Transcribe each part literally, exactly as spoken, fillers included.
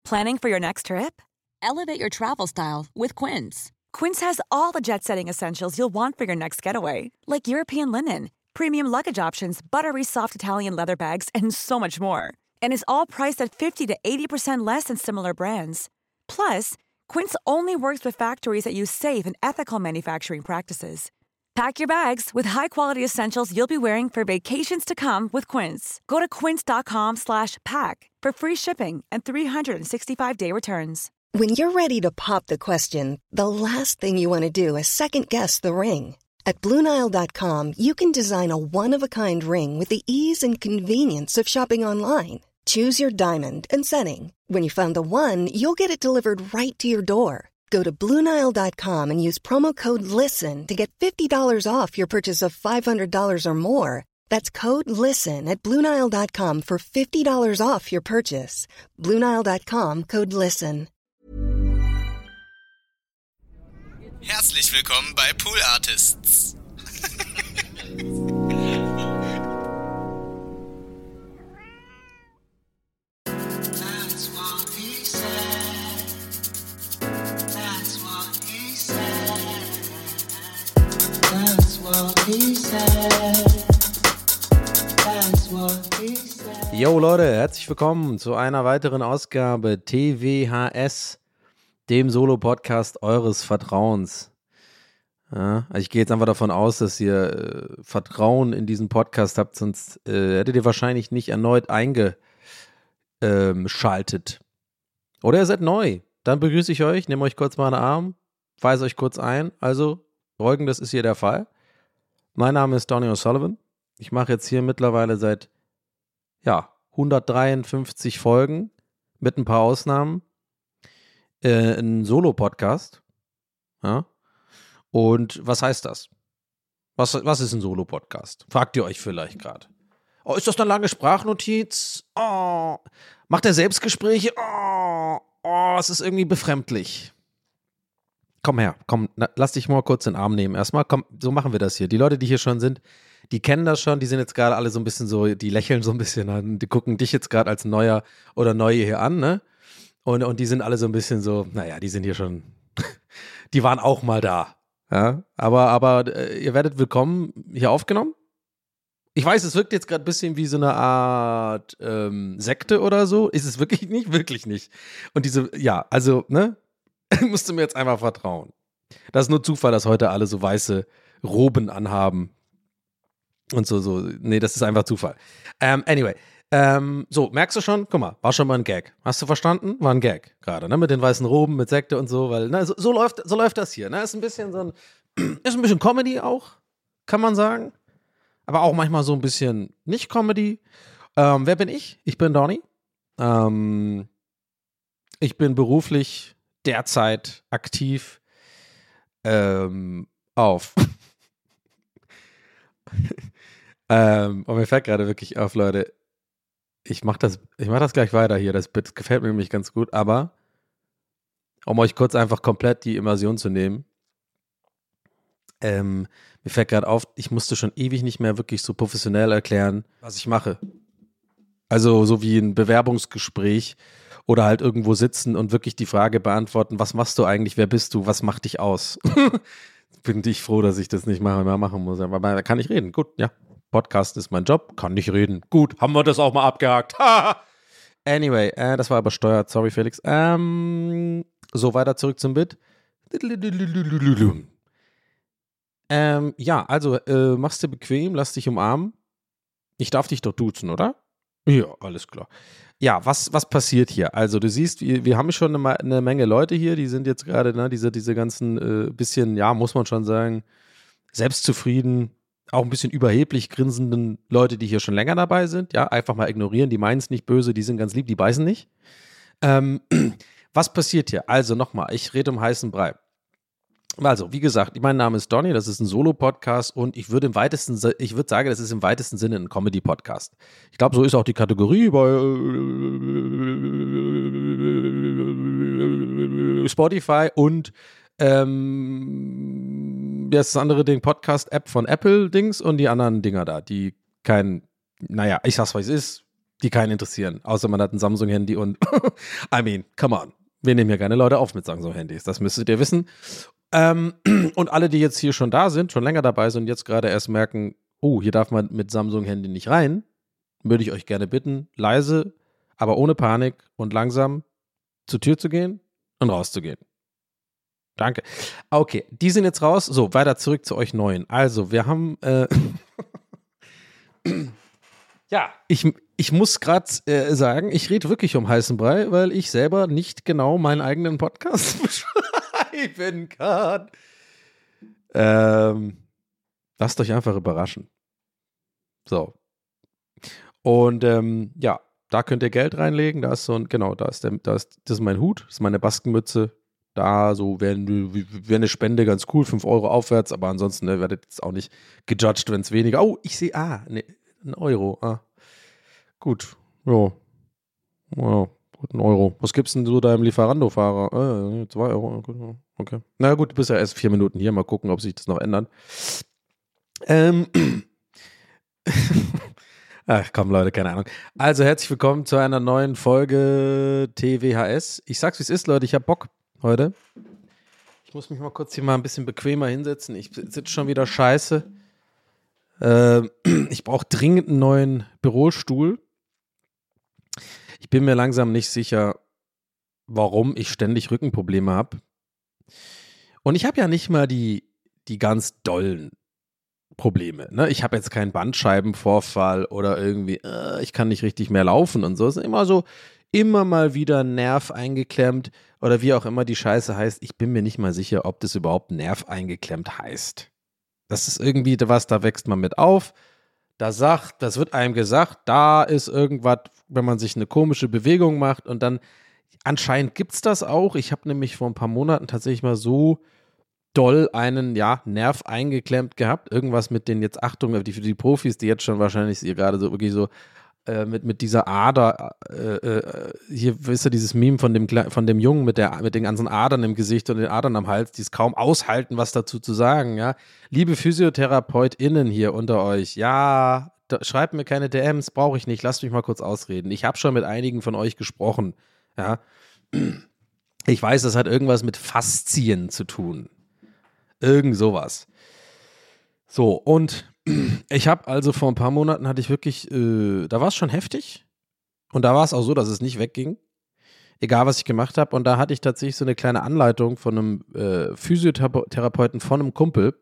Planning for your next trip? Elevate your travel style with Quince. Quince has all the jet-setting essentials you'll want for your next getaway, like European linen, premium luggage options, buttery soft Italian leather bags, and so much more. And is all priced at fifty to eighty percent less than similar brands. Plus, Quince only works with factories that use safe and ethical manufacturing practices. Pack your bags with high-quality essentials you'll be wearing for vacations to come with Quince. Go to quince.com slash pack for free shipping and three sixty-five day returns. When you're ready to pop the question, the last thing you want to do is second-guess the ring. At Blue Nile dot com, you can design a one-of-a-kind ring with the ease and convenience of shopping online. Choose your diamond and setting. When you find the one, you'll get it delivered right to your door. Go to Blue Nile dot com and use promo code LISTEN to get fifty dollars off your purchase of five hundred dollars or more. That's code LISTEN at Blue Nile dot com for fifty dollars off your purchase. Blue Nile dot com, code LISTEN. Herzlich willkommen bei Pool Artists. That's what he said. That's what he said. That's what he said. That's what he said. Yo Leute, herzlich willkommen zu einer weiteren Ausgabe T W H S, dem Solo-Podcast eures Vertrauens. Ja, also ich gehe jetzt einfach davon aus, dass ihr äh, Vertrauen in diesen Podcast habt, sonst äh, hättet ihr wahrscheinlich nicht erneut eingeschaltet. Ähm, Oder ihr seid neu. Dann begrüße ich euch, nehme euch kurz mal einen Arm, weise euch kurz ein. Also, folgendes ist hier der Fall. Mein Name ist Donny O'Sullivan. Ich mache jetzt hier mittlerweile seit ja, hundertdreiundfünfzig Folgen mit ein paar Ausnahmen äh, einen Solo-Podcast. Ja. Und was heißt das? Was, was ist ein Solo-Podcast? Fragt ihr euch vielleicht gerade. Oh, ist das eine lange Sprachnotiz? Oh, macht er Selbstgespräche? Oh, oh, es ist irgendwie befremdlich. Komm her, komm, na, lass dich mal kurz in den Arm nehmen. Erstmal, komm, so machen wir das hier. Die Leute, die hier schon sind, die kennen das schon, die sind jetzt gerade alle so ein bisschen so, die lächeln so ein bisschen an, die gucken dich jetzt gerade als Neuer oder Neue hier an, ne? Und, und die sind alle so ein bisschen so, naja, die sind hier schon, die waren auch mal da. Ja, aber, aber äh, ihr werdet willkommen hier aufgenommen. Ich weiß, es wirkt jetzt gerade ein bisschen wie so eine Art ähm, Sekte oder so. Ist es wirklich nicht? Wirklich nicht. Und diese, ja, also, ne? Musst du mir jetzt einfach vertrauen. Das ist nur Zufall, dass heute alle so weiße Roben anhaben. Und so, so, nee, das ist einfach Zufall. Ähm, anyway, ähm, so, merkst du schon? Guck mal, war schon mal ein Gag. Hast du verstanden? War ein Gag gerade, ne? Mit den weißen Roben, mit Sekte und so, weil, ne, so, so läuft, so läuft das hier, ne? Ist ein bisschen so ein, ist ein bisschen Comedy auch, kann man sagen. Aber auch manchmal so ein bisschen nicht Comedy. Ähm, wer bin ich? Ich bin Donny. Ähm, ich bin beruflich derzeit aktiv ähm, auf. ähm, und mir fällt gerade wirklich auf, Leute, ich mach das, ich mach das gleich weiter hier, das gefällt mir nämlich ganz gut, aber um euch kurz einfach komplett die Immersion zu nehmen, ähm, mir fällt gerade auf, ich musste schon ewig nicht mehr wirklich so professionell erklären, was ich mache. Also so wie ein Bewerbungsgespräch oder halt irgendwo sitzen und wirklich die Frage beantworten, was machst du eigentlich, wer bist du, was macht dich aus? Bin ich froh, dass ich das nicht mehr machen muss, aber da kann ich reden, gut, ja. Podcast ist mein Job, kann nicht reden. Gut, haben wir das auch mal abgehakt. Anyway, äh, das war übersteuert, sorry Felix. Ähm, so, weiter zurück zum Bit. Ähm, ja, also, äh, machst du bequem, lass dich umarmen. Ich darf dich doch duzen, oder? Ja, alles klar. Ja, was, was passiert hier? Also, du siehst, wir, wir haben schon eine, eine Menge Leute hier, die sind jetzt gerade, ne, diese, diese ganzen, äh, bisschen, ja, muss man schon sagen, selbstzufrieden, auch ein bisschen überheblich grinsenden Leute, die hier schon länger dabei sind, ja, einfach mal ignorieren, die meinen es nicht böse, die sind ganz lieb, die beißen nicht. Ähm, was passiert hier? Also nochmal, ich rede um heißen Brei. Also, wie gesagt, mein Name ist Donny, das ist ein Solo-Podcast und ich würde im weitesten, ich würde sagen, das ist im weitesten Sinne ein Comedy-Podcast. Ich glaube, so ist auch die Kategorie bei Spotify und ähm, das andere Ding, Podcast-App von Apple-Dings und die anderen Dinger da, die kein, naja, ich sag's, was es ist, die keinen interessieren, außer man hat ein Samsung-Handy und I mean, come on, wir nehmen hier keine Leute auf mit Samsung-Handys, das müsstet ihr wissen. Ähm, und alle, die jetzt hier schon da sind, schon länger dabei sind und jetzt gerade erst merken, oh, hier darf man mit Samsung-Handy nicht rein, würde ich euch gerne bitten, leise, aber ohne Panik und langsam zur Tür zu gehen und rauszugehen. Danke. Okay, die sind jetzt raus. So, weiter zurück zu euch Neuen. Also, wir haben äh, ja, ich, ich muss gerade äh, sagen, ich rede wirklich um heißen Brei, weil ich selber nicht genau meinen eigenen Podcast beschreiben kann. Ähm, lasst euch einfach überraschen. So. Und ähm, ja, da könnt ihr Geld reinlegen. Da ist so ein, genau, da ist der, da ist, das ist mein Hut, das ist meine Baskenmütze. Da so wäre wär eine Spende ganz cool, fünf Euro aufwärts, aber ansonsten ne, werdet jetzt auch nicht gejudged, wenn es weniger. Oh, ich sehe, ah, ne, ein Euro. Ah. Gut, ja. Ja, gut, ein Euro. Was gibt's denn so deinem Lieferando-Fahrer? Äh, zwei Euro. Okay. Na gut, du bist ja erst vier Minuten hier. Mal gucken, ob sich das noch ändert. Ähm. Ach komm, Leute, keine Ahnung. Also, herzlich willkommen zu einer neuen Folge T W H S. Ich sag's, wie es ist, Leute. Ich hab Bock heute. Ich muss mich mal kurz hier mal ein bisschen bequemer hinsetzen. Ich sitze schon wieder scheiße. Äh, ich brauche dringend einen neuen Bürostuhl. Ich bin mir langsam nicht sicher, warum ich ständig Rückenprobleme habe. Und ich habe ja nicht mal die, die ganz dollen Probleme. Ne? Ich habe jetzt keinen Bandscheibenvorfall oder irgendwie, äh, ich kann nicht richtig mehr laufen und so. Es ist immer so, immer mal wieder ein Nerv eingeklemmt oder wie auch immer die Scheiße heißt. Ich bin mir nicht mal sicher, ob das überhaupt Nerv eingeklemmt heißt. Das ist irgendwie was, da wächst man mit auf. Da sagt, das wird einem gesagt, da ist irgendwas, wenn man sich eine komische Bewegung macht und dann, anscheinend gibt es das auch. Ich habe nämlich vor ein paar Monaten tatsächlich mal so doll einen, ja, Nerv eingeklemmt gehabt. Irgendwas mit den jetzt, Achtung, die, für die Profis, die jetzt schon wahrscheinlich ihr gerade so wirklich so äh, mit, mit dieser Ader, äh, äh, hier, wisst ihr, dieses Meme von dem, von dem Jungen mit, der, mit den ganzen Adern im Gesicht und den Adern am Hals, die es kaum aushalten, was dazu zu sagen, ja. Liebe PhysiotherapeutInnen hier unter euch, ja, da, schreibt mir keine D Ms, brauche ich nicht, lasst mich mal kurz ausreden. Ich habe schon mit einigen von euch gesprochen, ja. Ich weiß, das hat irgendwas mit Faszien zu tun. Irgend sowas. So, und ich habe also vor ein paar Monaten hatte ich wirklich, äh, da war es schon heftig und da war es auch so, dass es nicht wegging, egal was ich gemacht habe, und da hatte ich tatsächlich so eine kleine Anleitung von einem äh, Physiotherapeuten von einem Kumpel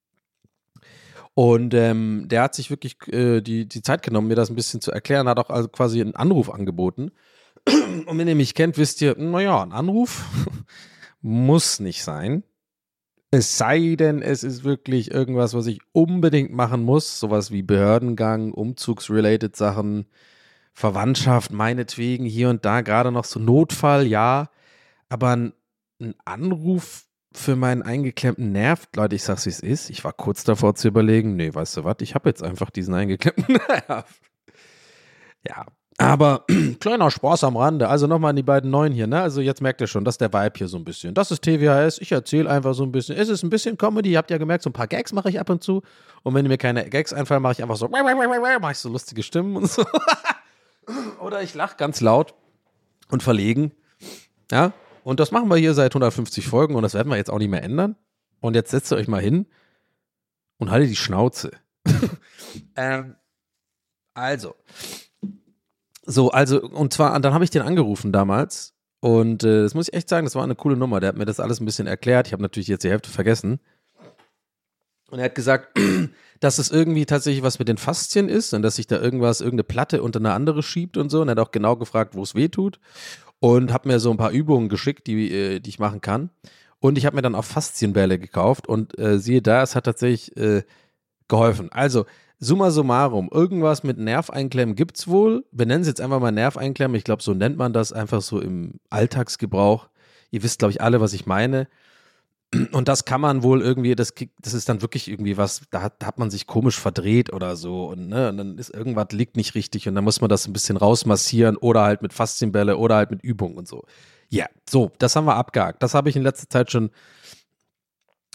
und ähm, der hat sich wirklich äh, die, die Zeit genommen, mir das ein bisschen zu erklären, hat auch also quasi einen Anruf angeboten und wenn ihr mich kennt, wisst ihr, naja, ein Anruf muss nicht sein. Es sei denn, es ist wirklich irgendwas, was ich unbedingt machen muss. Sowas wie Behördengang, umzugsrelated Sachen, Verwandtschaft, meinetwegen hier und da, gerade noch so Notfall, ja. Aber ein, ein Anruf für meinen eingeklemmten Nerv, Leute, ich sag's wie es ist. Ich war kurz davor zu überlegen, nee, weißt du was, ich habe jetzt einfach diesen eingeklemmten Nerv. Ja. Aber kleiner Spaß am Rande, also nochmal an die beiden Neuen hier, ne? Also jetzt merkt ihr schon, das ist der Vibe hier so ein bisschen. Das ist T W H S, ich erzähle einfach so ein bisschen. Es ist ein bisschen Comedy, ihr habt ja gemerkt, so ein paar Gags mache ich ab und zu. Und wenn mir keine Gags einfallen, mache ich einfach so, mache ich so lustige Stimmen und so. Oder ich lache ganz laut und verlegen. Ja, und das machen wir hier seit hundertfünfzig Folgen und das werden wir jetzt auch nicht mehr ändern. Und jetzt setzt ihr euch mal hin und haltet die Schnauze. ähm, also... So, also, und zwar, dann habe ich den angerufen damals und äh, das muss ich echt sagen, das war eine coole Nummer. Der hat mir das alles ein bisschen erklärt. Ich habe natürlich jetzt die Hälfte vergessen. Und er hat gesagt, dass es irgendwie tatsächlich was mit den Faszien ist und dass sich da irgendwas, irgendeine Platte unter eine andere schiebt und so. Und er hat auch genau gefragt, wo es weh tut und hat mir so ein paar Übungen geschickt, die, äh, die ich machen kann. Und ich habe mir dann auch Faszienbälle gekauft und äh, siehe da, es hat tatsächlich äh, geholfen. Also, summa summarum, irgendwas mit Nerveinklemmen gibt's wohl. Wir nennen es jetzt einfach mal Nerveinklemmen. Ich glaube, so nennt man das einfach so im Alltagsgebrauch. Ihr wisst, glaube ich, alle, was ich meine. Und das kann man wohl irgendwie, das, das ist dann wirklich irgendwie was, da hat, da hat man sich komisch verdreht oder so. Und, ne, und dann ist irgendwas, liegt nicht richtig und dann muss man das ein bisschen rausmassieren oder halt mit Faszienbälle oder halt mit Übung und so. Ja, so, das haben wir abgehakt. Das habe ich in letzter Zeit schon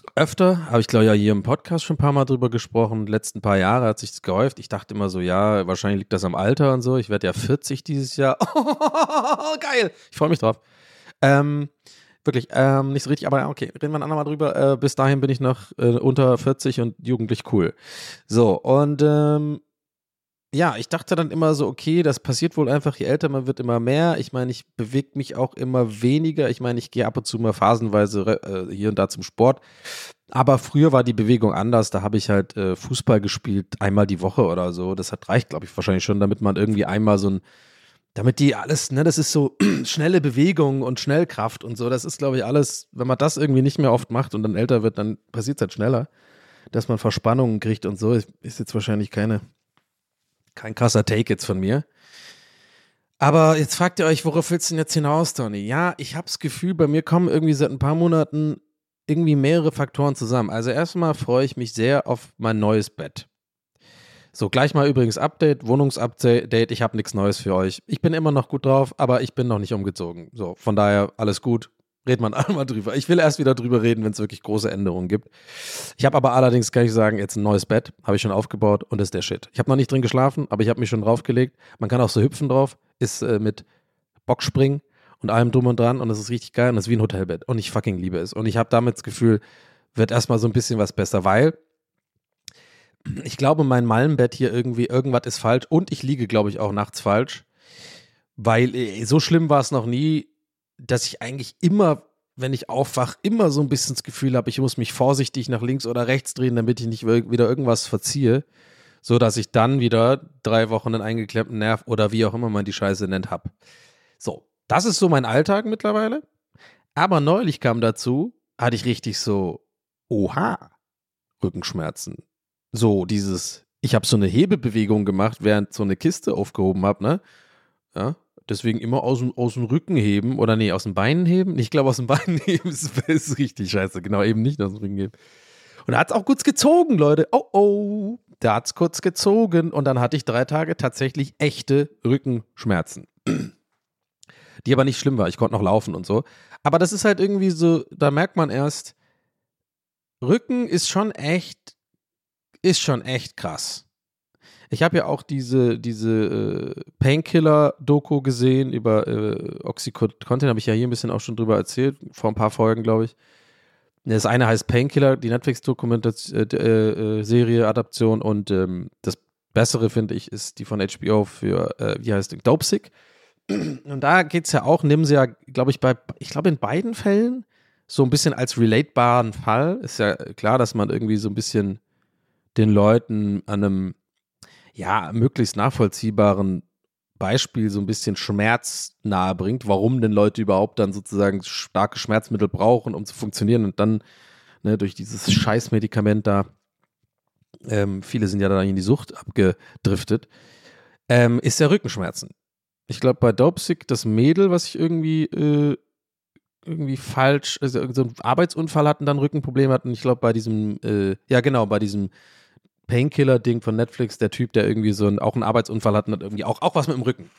Öfter, habe ich glaube ja hier im Podcast schon ein paar Mal drüber gesprochen. Die letzten paar Jahre hat sich das gehäuft. Ich dachte immer so, ja, wahrscheinlich liegt das am Alter und so. Ich werde ja vierzig dieses Jahr. Oh, geil. Ich freue mich drauf. Ähm, wirklich, ähm, nicht so richtig, aber okay, reden wir ein andermal drüber. Äh, bis dahin bin ich noch äh, unter vierzig und jugendlich cool. So, und ähm, ja, ich dachte dann immer so, okay, das passiert wohl einfach, je älter man wird, immer mehr. Ich meine, ich bewege mich auch immer weniger. Ich meine, ich gehe ab und zu mal phasenweise äh, hier und da zum Sport. Aber früher war die Bewegung anders. Da habe ich halt äh, Fußball gespielt, einmal die Woche oder so. Das hat reicht, glaube ich, wahrscheinlich schon, damit man irgendwie einmal so ein, damit die alles, ne, das ist so schnelle Bewegung und Schnellkraft und so. Das ist, glaube ich, alles, wenn man das irgendwie nicht mehr oft macht und dann älter wird, dann passiert es halt schneller, dass man Verspannungen kriegt und so. Ist jetzt wahrscheinlich keine Kein krasser Take jetzt von mir. Aber jetzt fragt ihr euch, worauf willst du denn jetzt hinaus, Tony? Ja, ich habe das Gefühl, bei mir kommen irgendwie seit ein paar Monaten irgendwie mehrere Faktoren zusammen. Also erstmal freue ich mich sehr auf mein neues Bett. So, gleich mal übrigens Update, Wohnungsupdate. Ich habe nichts Neues für euch. Ich bin immer noch gut drauf, aber ich bin noch nicht umgezogen. So, von daher alles gut. Redet man einmal drüber. Ich will erst wieder drüber reden, wenn es wirklich große Änderungen gibt. Ich habe aber allerdings, kann ich sagen, jetzt ein neues Bett, habe ich schon aufgebaut und das ist der Shit. Ich habe noch nicht drin geschlafen, aber ich habe mich schon draufgelegt. Man kann auch so hüpfen drauf, ist äh, mit Bockspringen und allem drum und dran und das ist richtig geil und das ist wie ein Hotelbett und ich fucking liebe es. Und ich habe damit das Gefühl, wird erstmal so ein bisschen was besser, weil ich glaube, mein Mallenbett hier irgendwie, irgendwas ist falsch und ich liege, glaube ich, auch nachts falsch, weil äh, so schlimm war es noch nie, dass ich eigentlich immer, wenn ich aufwache, immer so ein bisschen das Gefühl habe, ich muss mich vorsichtig nach links oder rechts drehen, damit ich nicht wieder irgendwas verziehe, so dass ich dann wieder drei Wochen einen eingeklemmten Nerv oder wie auch immer man die Scheiße nennt, habe. So, das ist so mein Alltag mittlerweile. Aber neulich kam dazu, hatte ich richtig so, oha, Rückenschmerzen. So dieses, ich habe so eine Hebebewegung gemacht, während so eine Kiste aufgehoben habe, ne? Ja. Deswegen immer aus dem, aus dem Rücken heben oder nee, aus den Beinen heben. Ich glaube, aus den Beinen heben ist, ist richtig scheiße. Genau, eben nicht aus dem Rücken heben. Und da hat es auch kurz gezogen, Leute. Oh, oh. Da hat es kurz gezogen. Und dann hatte ich drei Tage tatsächlich echte Rückenschmerzen. Die aber nicht schlimm war. Ich konnte noch laufen und so. Aber das ist halt irgendwie so, da merkt man erst, Rücken ist schon echt, ist schon echt krass. Ich habe ja auch diese, diese äh, Painkiller-Doku gesehen über äh, Oxycontin, habe ich ja hier ein bisschen auch schon drüber erzählt, vor ein paar Folgen, glaube ich. Das eine heißt Painkiller, die Netflix-Dokumentation-Serie, äh, Adaption und ähm, das Bessere, finde ich, ist die von H B O für, äh, wie heißt die, Dopesick. Und da geht es ja auch, nehmen sie ja, glaube ich, bei, ich glaube in beiden Fällen so ein bisschen als relatebaren Fall. Ist ja klar, dass man irgendwie so ein bisschen den Leuten an einem ja, möglichst nachvollziehbaren Beispiel so ein bisschen Schmerz nahe bringt, warum denn Leute überhaupt dann sozusagen starke Schmerzmittel brauchen, um zu funktionieren und dann ne, durch dieses Scheißmedikament da, ähm, viele sind ja dann in die Sucht abgedriftet, ähm, ist ja Rückenschmerzen. Ich glaube bei Dopesick, das Mädel, was ich irgendwie äh, irgendwie falsch, also so einen Arbeitsunfall hatten, dann Rückenprobleme hatten, ich glaube bei diesem, äh, ja genau, bei diesem Painkiller-Ding von Netflix, der Typ, der irgendwie so ein, auch einen Arbeitsunfall hat und hat irgendwie auch, auch was mit dem Rücken.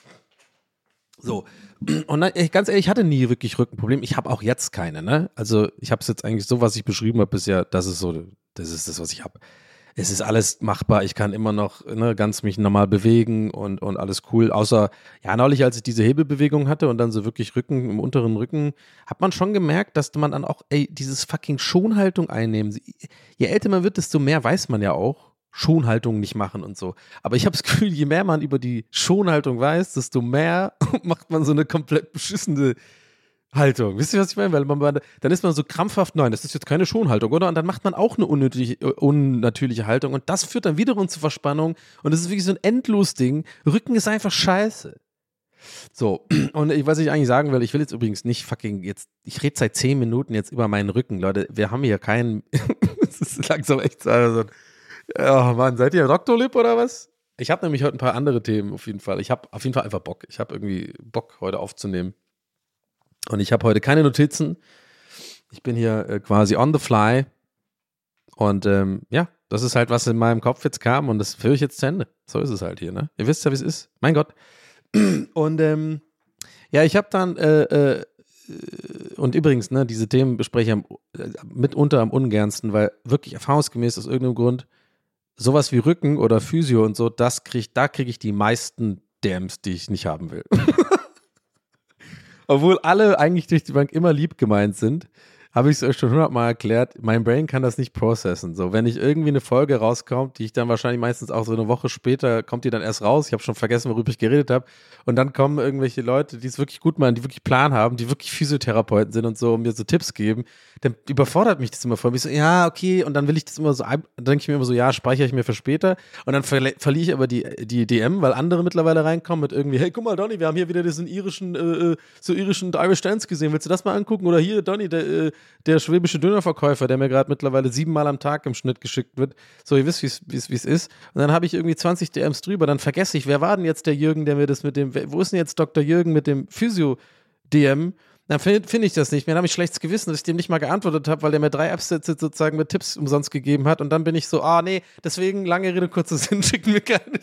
So. Und dann, ganz ehrlich, ich hatte nie wirklich Rückenprobleme. Ich habe auch jetzt keine, ne? Also ich habe es jetzt eigentlich so, was ich beschrieben habe bisher, das ist so, das ist das, was ich habe. Es ist alles machbar, ich kann immer noch ne, ganz mich normal bewegen und, und alles cool. Außer, ja, neulich, als ich diese Hebelbewegung hatte und dann so wirklich Rücken, im unteren Rücken, hat man schon gemerkt, dass man dann auch, ey, dieses fucking Schonhaltung einnehmen. Je älter man wird, desto mehr weiß man ja auch, Schonhaltung nicht machen und so. Aber ich habe das Gefühl, je mehr man über die Schonhaltung weiß, desto mehr macht man so eine komplett beschissene Haltung. Wisst ihr, was ich meine? Weil man, dann ist man so krampfhaft, nein, das ist jetzt keine Schonhaltung, oder? Und dann macht man auch eine unnötige, unnatürliche Haltung und das führt dann wiederum zu Verspannung und das ist wirklich so ein Endlos-Ding. Rücken ist einfach scheiße. So, und ich, was ich eigentlich sagen will, ich will jetzt übrigens nicht fucking jetzt, ich rede seit zehn Minuten jetzt über meinen Rücken, Leute, wir haben hier keinen, es ist langsam echt so, also, oh Mann, seid ihr Doktorlib oder was? Ich habe nämlich heute ein paar andere Themen auf jeden Fall. Ich habe auf jeden Fall einfach Bock. Ich habe irgendwie Bock, heute aufzunehmen. Und ich habe heute keine Notizen. Ich bin hier äh, quasi on the fly. Und ähm, ja, das ist halt, was in meinem Kopf jetzt kam und das führe ich jetzt zu Ende. So ist es halt hier, ne? Ihr wisst ja, wie es ist. Mein Gott. Und ähm, ja, ich habe dann äh, äh, und übrigens, ne, diese Themen bespreche ich am mitunter am ungernsten, weil wirklich erfahrungsgemäß aus irgendeinem Grund sowas wie Rücken oder Physio und so, das krieg, da kriege ich die meisten D Ms, die ich nicht haben will. Obwohl alle eigentlich durch die Bank immer lieb gemeint sind, habe ich es euch schon hundertmal erklärt, mein Brain kann das nicht processen. So, wenn ich irgendwie eine Folge rauskommt, die ich dann wahrscheinlich meistens auch so eine Woche später, kommt die dann erst raus, ich habe schon vergessen, worüber ich geredet habe, und dann kommen irgendwelche Leute, die es wirklich gut machen, die wirklich Plan haben, die wirklich Physiotherapeuten sind und so, und mir so Tipps geben, dann überfordert mich das immer voll. Ich so, ja, okay, und dann will ich das immer so, dann denke ich mir immer so, ja, speichere ich mir für später, und dann verli- verliere ich aber die, die D M, weil andere mittlerweile reinkommen mit irgendwie, hey, guck mal, Donny, wir haben hier wieder diesen irischen, äh, so irischen Irish Dance gesehen, willst du das mal angucken? Oder hier, Donny, der, äh, der schwäbische Dönerverkäufer, der mir gerade mittlerweile siebenmal am Tag im Schnitt geschickt wird. So, ihr wisst, wie es ist. Und dann habe ich irgendwie zwanzig D Ms drüber, dann vergesse ich, wer war denn jetzt der Jürgen, der mir das mit dem, wo ist denn jetzt Doktor Jürgen mit dem Physio-D M? Dann finde find ich das nicht mehr. Dann habe ich schlechtes Gewissen, dass ich dem nicht mal geantwortet habe, weil der mir drei Absätze sozusagen mit Tipps umsonst gegeben hat. Und dann bin ich so, ah nee, deswegen, lange Rede, kurzer Sinn, schicken wir keine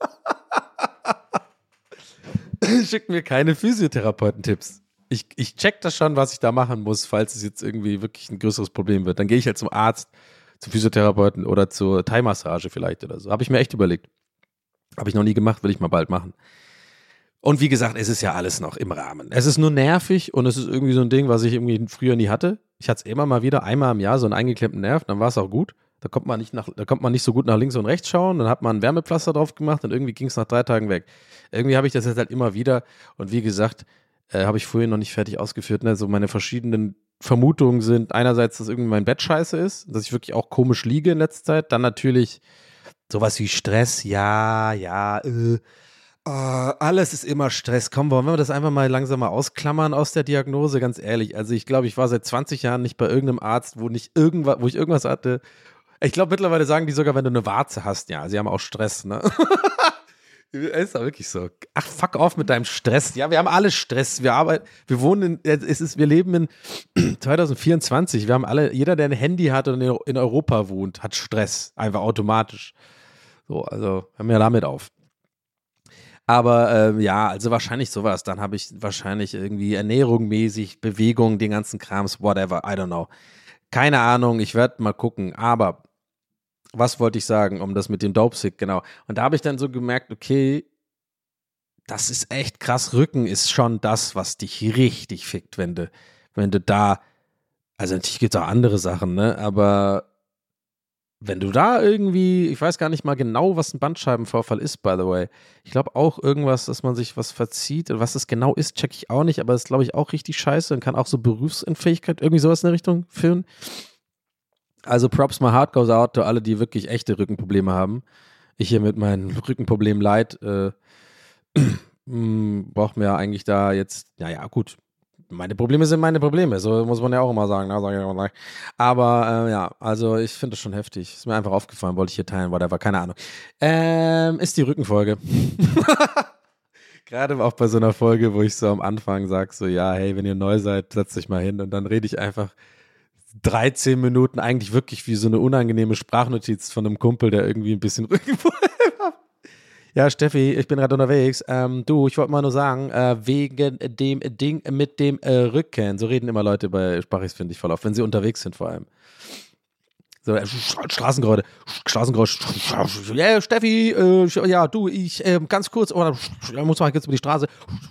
schicken wir keine Physiotherapeuten-Tipps. Ich, ich check das schon, was ich da machen muss, falls es jetzt irgendwie wirklich ein größeres Problem wird. Dann gehe ich halt zum Arzt, zum Physiotherapeuten oder zur Thai-Massage vielleicht oder so. Habe ich mir echt überlegt. Habe ich noch nie gemacht, will ich mal bald machen. Und wie gesagt, es ist ja alles noch im Rahmen. Es ist nur nervig und es ist irgendwie so ein Ding, was ich irgendwie früher nie hatte. Ich hatte es immer mal wieder, einmal im Jahr, so einen eingeklemmten Nerv, dann war es auch gut. Da kommt man nicht nach, da kommt man nicht so gut nach links und rechts schauen, dann hat man ein Wärmepflaster drauf gemacht und irgendwie ging es nach drei Tagen weg. Irgendwie habe ich das jetzt halt immer wieder und wie gesagt, Äh, habe ich vorhin noch nicht fertig ausgeführt. Ne? So meine verschiedenen Vermutungen sind einerseits, dass irgendwie mein Bett scheiße ist, dass ich wirklich auch komisch liege in letzter Zeit. Dann natürlich sowas wie Stress. Ja, ja, äh, oh, alles ist immer Stress. Komm, wollen wir das einfach mal langsam mal ausklammern aus der Diagnose? Ganz ehrlich. Also ich glaube, ich war seit zwanzig Jahren nicht bei irgendeinem Arzt, wo nicht irgendwas, wo ich irgendwas hatte. Ich glaube, mittlerweile sagen die sogar, wenn du eine Warze hast, ja, sie haben auch Stress, ne? Ist doch wirklich so. Ach, fuck off mit deinem Stress. Ja, wir haben alle Stress. Wir arbeiten, wir wohnen in, es ist, wir leben in zwanzig vierundzwanzig. Wir haben alle, jeder, der ein Handy hat und in Europa wohnt, hat Stress. Einfach automatisch. So, also, hören wir damit auf. Aber ähm, ja, also wahrscheinlich sowas. Dann habe ich wahrscheinlich irgendwie Ernährung mäßig, Bewegung, den ganzen Krams, whatever, I don't know. Keine Ahnung, ich werde mal gucken. Aber was wollte ich sagen, um das mit dem Dopesick, genau. Und da habe ich dann so gemerkt, okay, das ist echt krass. Rücken ist schon das, was dich richtig fickt, wenn du, wenn du da, also natürlich gibt es auch andere Sachen, ne, aber wenn du da irgendwie, ich weiß gar nicht mal genau, was ein Bandscheibenvorfall ist, by the way. Ich glaube auch irgendwas, dass man sich was verzieht. Was das genau ist, check ich auch nicht, aber das ist, glaube ich, auch richtig scheiße und kann auch so Berufsunfähigkeit, irgendwie sowas in der Richtung führen. Also Props, my heart goes out to alle, die wirklich echte Rückenprobleme haben. Ich hier mit meinem Rückenproblem leid, äh, braucht mir ja eigentlich da jetzt, naja, gut, meine Probleme sind meine Probleme, so muss man ja auch immer sagen. Ne? Aber äh, ja, also ich finde das schon heftig. Ist mir einfach aufgefallen, wollte ich hier teilen, whatever, keine Ahnung. Ähm, ist die Rückenfolge. Gerade auch bei so einer Folge, wo ich so am Anfang sage, so ja, hey, wenn ihr neu seid, setzt euch mal hin und dann rede ich einfach dreizehn Minuten eigentlich wirklich wie so eine unangenehme Sprachnotiz von einem Kumpel, der irgendwie ein bisschen Rückenprobleme hat. Ja, Steffi, ich bin gerade unterwegs. Ähm, du, ich wollte mal nur sagen, äh, wegen dem Ding mit dem äh, Rücken, so reden immer Leute bei Sprachis, finde ich voll auf, wenn sie unterwegs sind vor allem. So, äh, Straßengeräusche, Straßengeräusche, ja, Steffi, äh, ja, du, ich, äh, ganz kurz, oh, da muss mal kurz über die Straße.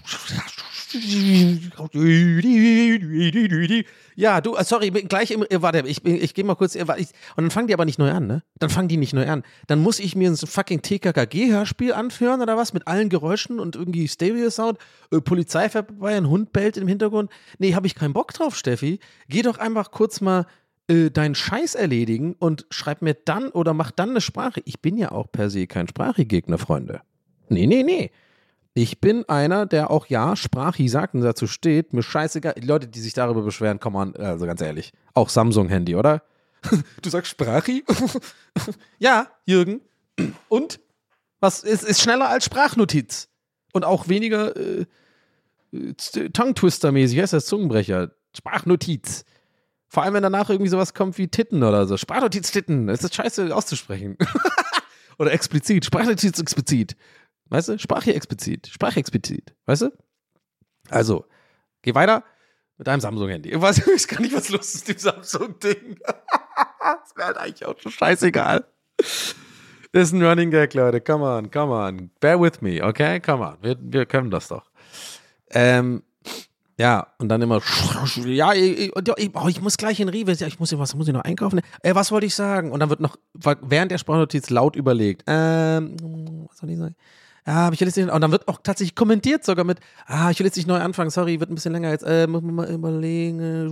Ja, du, sorry, gleich, im, warte, ich, ich gehe mal kurz, ich, und dann fangen die aber nicht neu an, ne? Dann fangen die nicht neu an. Dann muss ich mir ein fucking T K K G-Hörspiel anhören oder was, mit allen Geräuschen und irgendwie Stereo-Sound, äh, Polizei fährt vorbei, ein Hund bellt im Hintergrund. Nee, habe ich keinen Bock drauf, Steffi. Geh doch einfach kurz mal äh, deinen Scheiß erledigen und schreib mir dann oder mach dann eine Sprache. Ich bin ja auch per se kein Sprachgegner, Freunde. Nee, nee, nee. Ich bin einer, der auch ja Sprachi sagt und dazu steht, mir scheißegal. Die Leute, die sich darüber beschweren, komm on, also ganz ehrlich, auch Samsung-Handy, oder? Du sagst Sprachi? Ja, Jürgen. Und? Was ist, ist schneller als Sprachnotiz? Und auch weniger äh, Tongue-Twister-mäßig, heißt das Zungenbrecher. Sprachnotiz. Vor allem, wenn danach irgendwie sowas kommt wie Titten oder so. Sprachnotiz Titten. Das ist scheiße auszusprechen. Oder explizit. Sprachnotiz explizit. Weißt du? Sprache explizit. Sprache explizit. Weißt du? Also, geh weiter. Mit deinem Samsung-Handy. Ich weiß, ich weiß gar nicht, was los ist mit dem Samsung-Ding. Das wäre halt eigentlich auch schon scheißegal. Das ist ein Running Gag, Leute. Come on, come on. Bear with me, okay? Come on. Wir, wir können das doch. Ähm, ja, und dann immer, ja, ich, ich, oh, ich muss gleich in Rewe, ich muss, was muss ich noch einkaufen? Äh, was wollte ich sagen? Und dann wird noch während der Sprachnotiz laut überlegt. Ähm, was soll ich sagen? Ja, aber ich will jetzt nicht, und dann wird auch tatsächlich kommentiert sogar mit, ah, ich will jetzt nicht neu anfangen, sorry, wird ein bisschen länger jetzt, äh, muss man mal überlegen.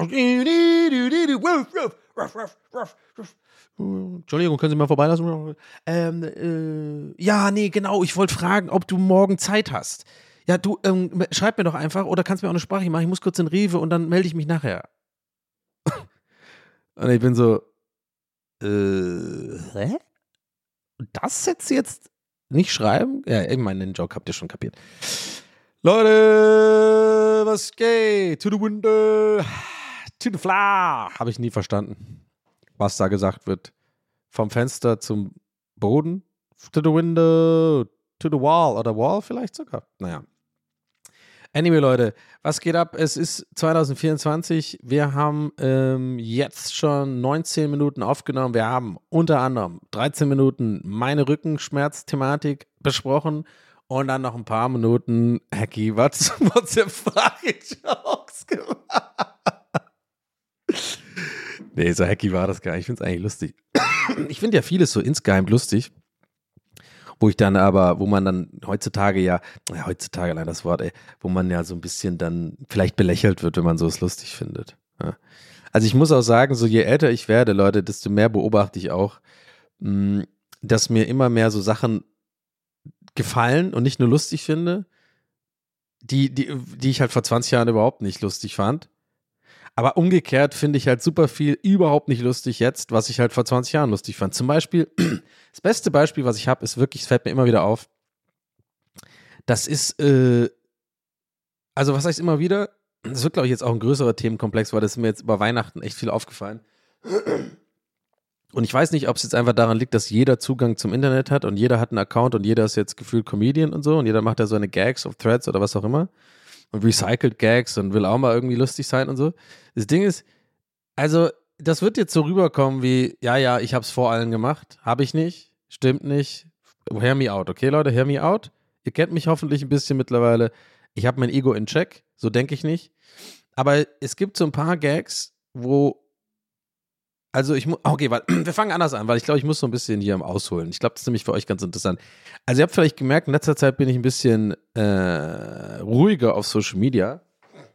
Entschuldigung, können Sie mal vorbeilassen? Ähm, äh, ja, nee, genau, ich wollte fragen, ob du morgen Zeit hast. Ja, du, ähm, schreib mir doch einfach oder kannst mir auch eine Sprache machen, ich muss kurz in Rewe und dann melde ich mich nachher. Und ich bin so, äh, hä? Das setzt jetzt nicht schreiben? Ja, ich meine, den Joke habt ihr schon kapiert. Leute, was geht? To the window, to the floor. Habe ich nie verstanden, was da gesagt wird. Vom Fenster zum Boden, to the window, to the wall oder wall vielleicht sogar. Naja. Anyway, Leute, was geht ab? Es ist zwanzig vierundzwanzig. Wir haben ähm, jetzt schon neunzehn Minuten aufgenommen. Wir haben unter anderem dreizehn Minuten meine Rückenschmerz-Thematik besprochen und dann noch ein paar Minuten Hacky was WhatsApp-Frage-Jokes gemacht. Nee, so hacky war das gar nicht. Ich finde es eigentlich lustig. Ich finde ja vieles so insgeheim lustig. Wo ich dann aber, wo man dann heutzutage ja, ja, heutzutage allein das Wort, ey, wo man ja so ein bisschen dann vielleicht belächelt wird, wenn man sowas lustig findet. Ja. Also ich muss auch sagen, so je älter ich werde, Leute, desto mehr beobachte ich auch, mh, dass mir immer mehr so Sachen gefallen und nicht nur lustig finde, die, die, die ich halt vor zwanzig Jahren überhaupt nicht lustig fand. Aber umgekehrt finde ich halt super viel überhaupt nicht lustig jetzt, was ich halt vor zwanzig Jahren lustig fand. Zum Beispiel, das beste Beispiel, was ich habe, ist wirklich, es fällt mir immer wieder auf, das ist, äh, also was heißt immer wieder, das wird glaube ich jetzt auch ein größerer Themenkomplex, weil das ist mir jetzt über Weihnachten echt viel aufgefallen. Und ich weiß nicht, ob es jetzt einfach daran liegt, dass jeder Zugang zum Internet hat und jeder hat einen Account und jeder ist jetzt gefühlt Comedian und so und jeder macht da so eine Gags auf Threads oder was auch immer. Und recycelt Gags und will auch mal irgendwie lustig sein und so. Das Ding ist, also das wird jetzt so rüberkommen wie, ja, ja, ich hab's vor allen gemacht. Habe ich nicht, stimmt nicht. Hear me out, okay, Leute, hear me out. Ihr kennt mich hoffentlich ein bisschen mittlerweile. Ich habe mein Ego in Check, so denke ich nicht. Aber es gibt so ein paar Gags, wo, also ich muss, okay, warte, wir fangen anders an, weil ich glaube, ich muss so ein bisschen hier am Ausholen. Ich glaube, das ist nämlich für euch ganz interessant. Also ihr habt vielleicht gemerkt, in letzter Zeit bin ich ein bisschen äh, ruhiger auf Social Media,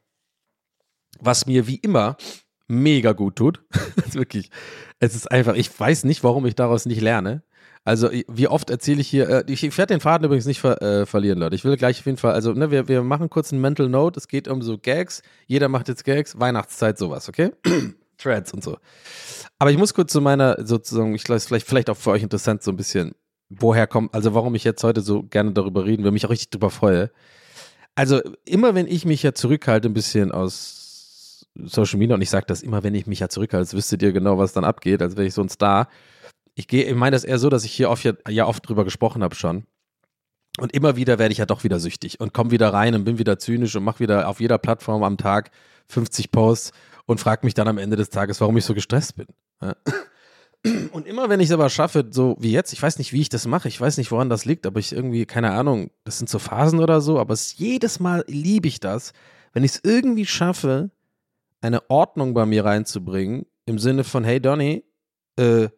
was mir wie immer mega gut tut. Wirklich, es ist einfach, ich weiß nicht, warum ich daraus nicht lerne. Also wie oft erzähle ich hier, äh, ich, ich werde den Faden übrigens nicht ver, äh, verlieren, Leute. Ich will gleich auf jeden Fall, also ne, wir, wir machen kurz einen Mental Note, es geht um so Gags, jeder macht jetzt Gags, Weihnachtszeit, sowas, okay? Threads und so. Aber ich muss kurz zu meiner, sozusagen, ich glaube, es ist vielleicht, vielleicht auch für euch interessant, so ein bisschen, woher kommt, also warum ich jetzt heute so gerne darüber reden will, mich auch richtig drüber freue. Also immer, wenn ich mich ja zurückhalte, ein bisschen aus Social Media, und ich sage das immer, wenn ich mich ja zurückhalte, wüsstet ihr genau, was dann abgeht, als wäre ich so ein Star. Ich gehe, ich meine das eher so, dass ich hier oft, ja, ja oft drüber gesprochen habe schon. Und immer wieder werde ich ja doch wieder süchtig und komme wieder rein und bin wieder zynisch und mache wieder auf jeder Plattform am Tag fünfzig Posts und frage mich dann am Ende des Tages, warum ich so gestresst bin. Ja. Und immer, wenn ich es aber schaffe, so wie jetzt, ich weiß nicht, wie ich das mache, ich weiß nicht, woran das liegt, aber ich irgendwie, keine Ahnung, das sind so Phasen oder so, aber es, jedes Mal liebe ich das, wenn ich es irgendwie schaffe, eine Ordnung bei mir reinzubringen, im Sinne von, hey Donny, äh,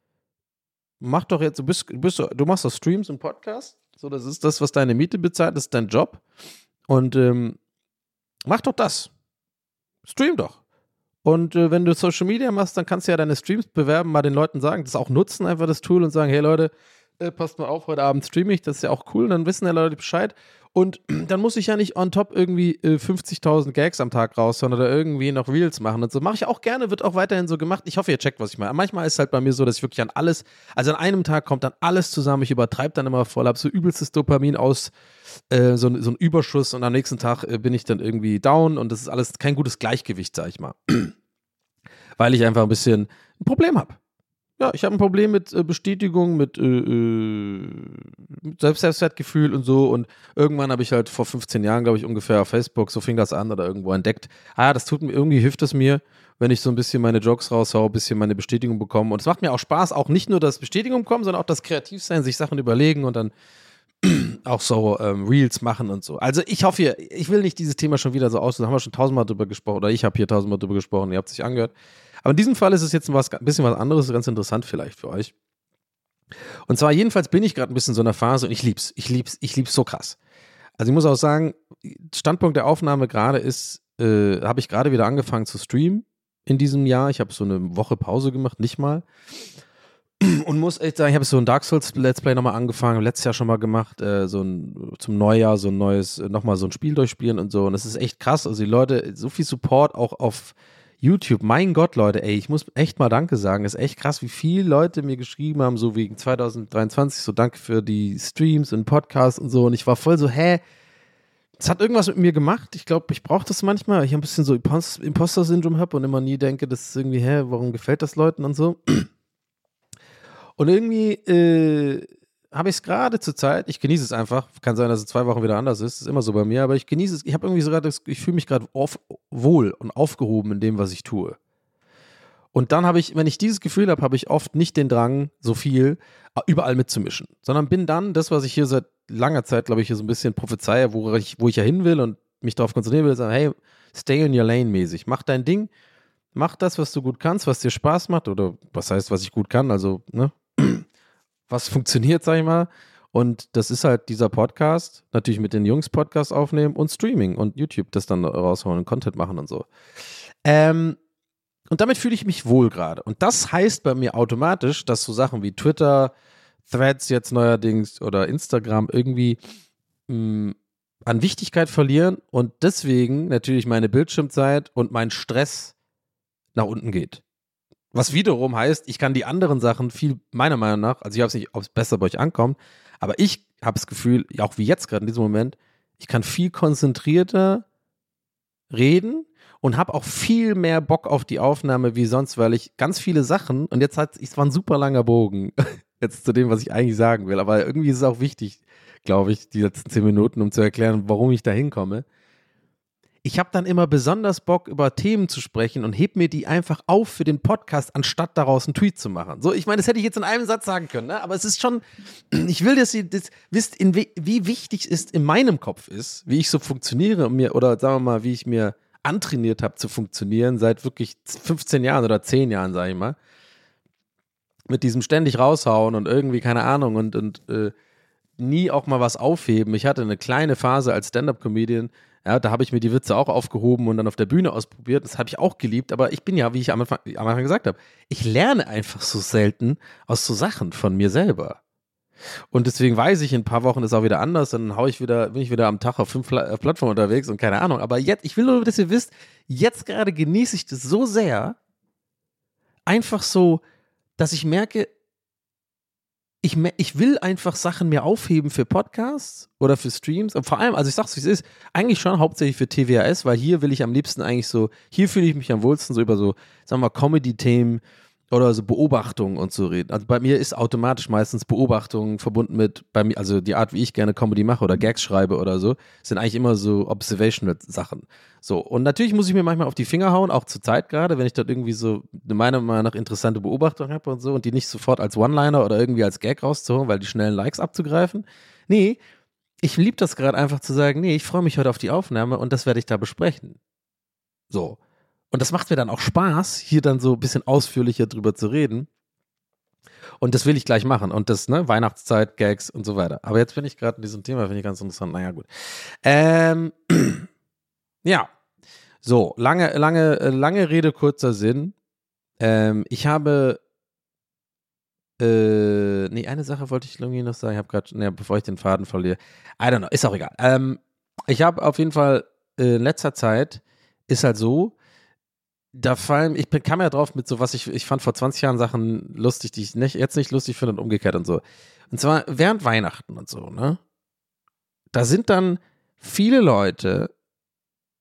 mach doch jetzt, du bist, du bist, du machst doch Streams und Podcasts, so, das ist das, was deine Miete bezahlt, das ist dein Job und ähm, mach doch das, stream doch. Und äh, wenn du Social Media machst, dann kannst du ja deine Streams bewerben, mal den Leuten sagen, das auch nutzen, einfach das Tool und sagen, hey Leute, äh, passt mal auf, heute Abend streame ich, das ist ja auch cool, und dann wissen ja Leute Bescheid. Und dann muss ich ja nicht on top irgendwie äh, fünfzigtausend Gags am Tag raushauen oder irgendwie noch Reels machen und so. Mache ich auch gerne, wird auch weiterhin so gemacht. Ich hoffe, ihr checkt, was ich meine. Manchmal ist es halt bei mir so, dass ich wirklich an alles, also an einem Tag kommt dann alles zusammen, ich übertreibe dann immer voll, habe so übelstes Dopamin aus, äh, so, so ein Überschuss, und am nächsten Tag äh, bin ich dann irgendwie down und das ist alles kein gutes Gleichgewicht, sag ich mal. Weil ich einfach ein bisschen ein Problem habe. Ja, ich habe ein Problem mit äh, Bestätigung, mit, äh, äh, mit Selbst- Selbstwertgefühl und so. Und irgendwann habe ich halt vor fünfzehn Jahren, glaube ich, ungefähr auf Facebook, so fing das an oder irgendwo entdeckt. Ah, das tut mir, irgendwie hilft es mir, wenn ich so ein bisschen meine Jokes raushaue, ein bisschen meine Bestätigung bekomme. Und es macht mir auch Spaß, auch nicht nur das Bestätigung bekommen, sondern auch das Kreativsein, sich Sachen überlegen und dann auch so ähm, Reels machen und so. Also ich hoffe, ich will nicht dieses Thema schon wieder so aus, da haben wir schon tausendmal drüber gesprochen, oder ich habe hier tausendmal drüber gesprochen, ihr habt es sich angehört. Aber in diesem Fall ist es jetzt was, ein bisschen was anderes, ganz interessant vielleicht für euch. Und zwar jedenfalls bin ich gerade ein bisschen in so einer Phase und ich lieb's, ich lieb's, ich lieb's so krass. Also ich muss auch sagen, Standpunkt der Aufnahme gerade ist, äh, habe ich gerade wieder angefangen zu streamen in diesem Jahr. Ich habe so eine Woche Pause gemacht, nicht mal. Und muss echt sagen, ich habe so ein Dark Souls Let's Play nochmal angefangen, letztes Jahr schon mal gemacht, äh, so ein, zum Neujahr so ein neues, nochmal so ein Spiel durchspielen und so. Und das ist echt krass. Also die Leute, so viel Support auch auf YouTube. Mein Gott, Leute, ey, ich muss echt mal Danke sagen. Das ist echt krass, wie viele Leute mir geschrieben haben, so wegen zwanzig dreiundzwanzig, so danke für die Streams und Podcasts und so. Und ich war voll so, hä? Es hat irgendwas mit mir gemacht. Ich glaube, ich brauche das manchmal. Ich ein bisschen so Imposter-Syndrom habe und immer nie denke, das ist irgendwie, hä, warum gefällt das Leuten und so. Und irgendwie äh, habe ich es gerade zur Zeit, ich genieße es einfach, kann sein, dass es zwei Wochen wieder anders ist, ist immer so bei mir, aber ich genieße es, ich habe irgendwie so gerade, ich fühle mich gerade wohl und aufgehoben in dem, was ich tue. Und dann habe ich, wenn ich dieses Gefühl habe, habe ich oft nicht den Drang, so viel überall mitzumischen, sondern bin dann das, was ich hier seit langer Zeit, glaube ich, hier so ein bisschen prophezeie, wo ich, wo ich ja hin will und mich darauf konzentrieren will, sagen, hey, stay in your lane mäßig, mach dein Ding, mach das, was du gut kannst, was dir Spaß macht, oder was heißt, was ich gut kann, also, ne, was funktioniert, sag ich mal. Und das ist halt dieser Podcast, natürlich mit den Jungs Podcast aufnehmen und Streaming und YouTube das dann raushauen und Content machen und so. Ähm, und damit fühle ich mich wohl gerade. Und das heißt bei mir automatisch, dass so Sachen wie Twitter, Threads jetzt neuerdings oder Instagram irgendwie mh, an Wichtigkeit verlieren und deswegen natürlich meine Bildschirmzeit und mein Stress nach unten geht. Was wiederum heißt, ich kann die anderen Sachen viel, meiner Meinung nach, also ich weiß nicht, ob es besser bei euch ankommt, aber ich habe das Gefühl, auch wie jetzt gerade in diesem Moment, ich kann viel konzentrierter reden und habe auch viel mehr Bock auf die Aufnahme wie sonst, weil ich ganz viele Sachen, und jetzt hat es war ein super langer Bogen, jetzt zu dem, was ich eigentlich sagen will, aber irgendwie ist es auch wichtig, glaube ich, die letzten zehn Minuten, um zu erklären, warum ich da hinkomme. Ich habe dann immer besonders Bock, über Themen zu sprechen und heb mir die einfach auf für den Podcast, anstatt daraus einen Tweet zu machen. So, ich meine, das hätte ich jetzt in einem Satz sagen können, ne? Aber es ist schon, ich will, dass ihr das wisst, in wie, wie wichtig es in meinem Kopf ist, wie ich so funktioniere und mir, oder sagen wir mal, wie ich mir antrainiert habe zu funktionieren, seit wirklich fünfzehn Jahren oder zehn Jahren, sage ich mal. Mit diesem ständig raushauen und irgendwie, keine Ahnung, und, und äh, nie auch mal was aufheben. Ich hatte eine kleine Phase als Stand-Up-Comedian, ja, da habe ich mir die Witze auch aufgehoben und dann auf der Bühne ausprobiert. Das habe ich auch geliebt, aber ich bin ja, wie ich am Anfang, am Anfang gesagt habe, ich lerne einfach so selten aus so Sachen von mir selber. Und deswegen weiß ich, in ein paar Wochen ist auch wieder anders, dann hau ich wieder, bin ich wieder am Tag auf fünf Pla- Plattformen unterwegs und keine Ahnung. Aber jetzt, ich will nur, dass ihr wisst, jetzt gerade genieße ich das so sehr, einfach so, dass ich merke, Ich, ich will einfach Sachen mir aufheben für Podcasts oder für Streams. Und vor allem, also ich sag's, wie es ist, eigentlich schon hauptsächlich für T W A S, weil hier will ich am liebsten eigentlich so, hier fühle ich mich am wohlsten so über so, sagen wir mal, Comedy-Themen oder so Beobachtungen und so reden. Also bei mir ist automatisch meistens Beobachtungen verbunden mit, bei mir, also die Art, wie ich gerne Comedy mache oder Gags schreibe oder so, sind eigentlich immer so Observational-Sachen. So, und natürlich muss ich mir manchmal auf die Finger hauen, auch zur Zeit gerade, wenn ich dort irgendwie so eine meiner Meinung nach interessante Beobachtung habe und so und die nicht sofort als One-Liner oder irgendwie als Gag rauszuholen, weil die schnellen Likes abzugreifen. Nee, ich liebe das gerade einfach zu sagen, nee, ich freue mich heute auf die Aufnahme und das werde ich da besprechen. So. Und das macht mir dann auch Spaß, hier dann so ein bisschen ausführlicher drüber zu reden. Und das will ich gleich machen. Und das, ne, Weihnachtszeit, Gags und so weiter. Aber jetzt bin ich gerade in diesem Thema, finde ich ganz interessant. Naja, gut. Ähm, ja. So, lange, lange, lange Rede, kurzer Sinn. Ähm, ich habe, äh, nee, eine Sache wollte ich irgendwie noch sagen. Ich habe gerade, ne, bevor ich den Faden verliere. I don't know, ist auch egal. Ähm, ich habe auf jeden Fall äh, in letzter Zeit, ist halt so, da fallen, ich kam ja drauf mit so, was ich, ich fand vor zwanzig Jahren Sachen lustig, die ich nicht, jetzt nicht lustig finde und umgekehrt und so. Und zwar während Weihnachten und so, ne? Da sind dann viele Leute,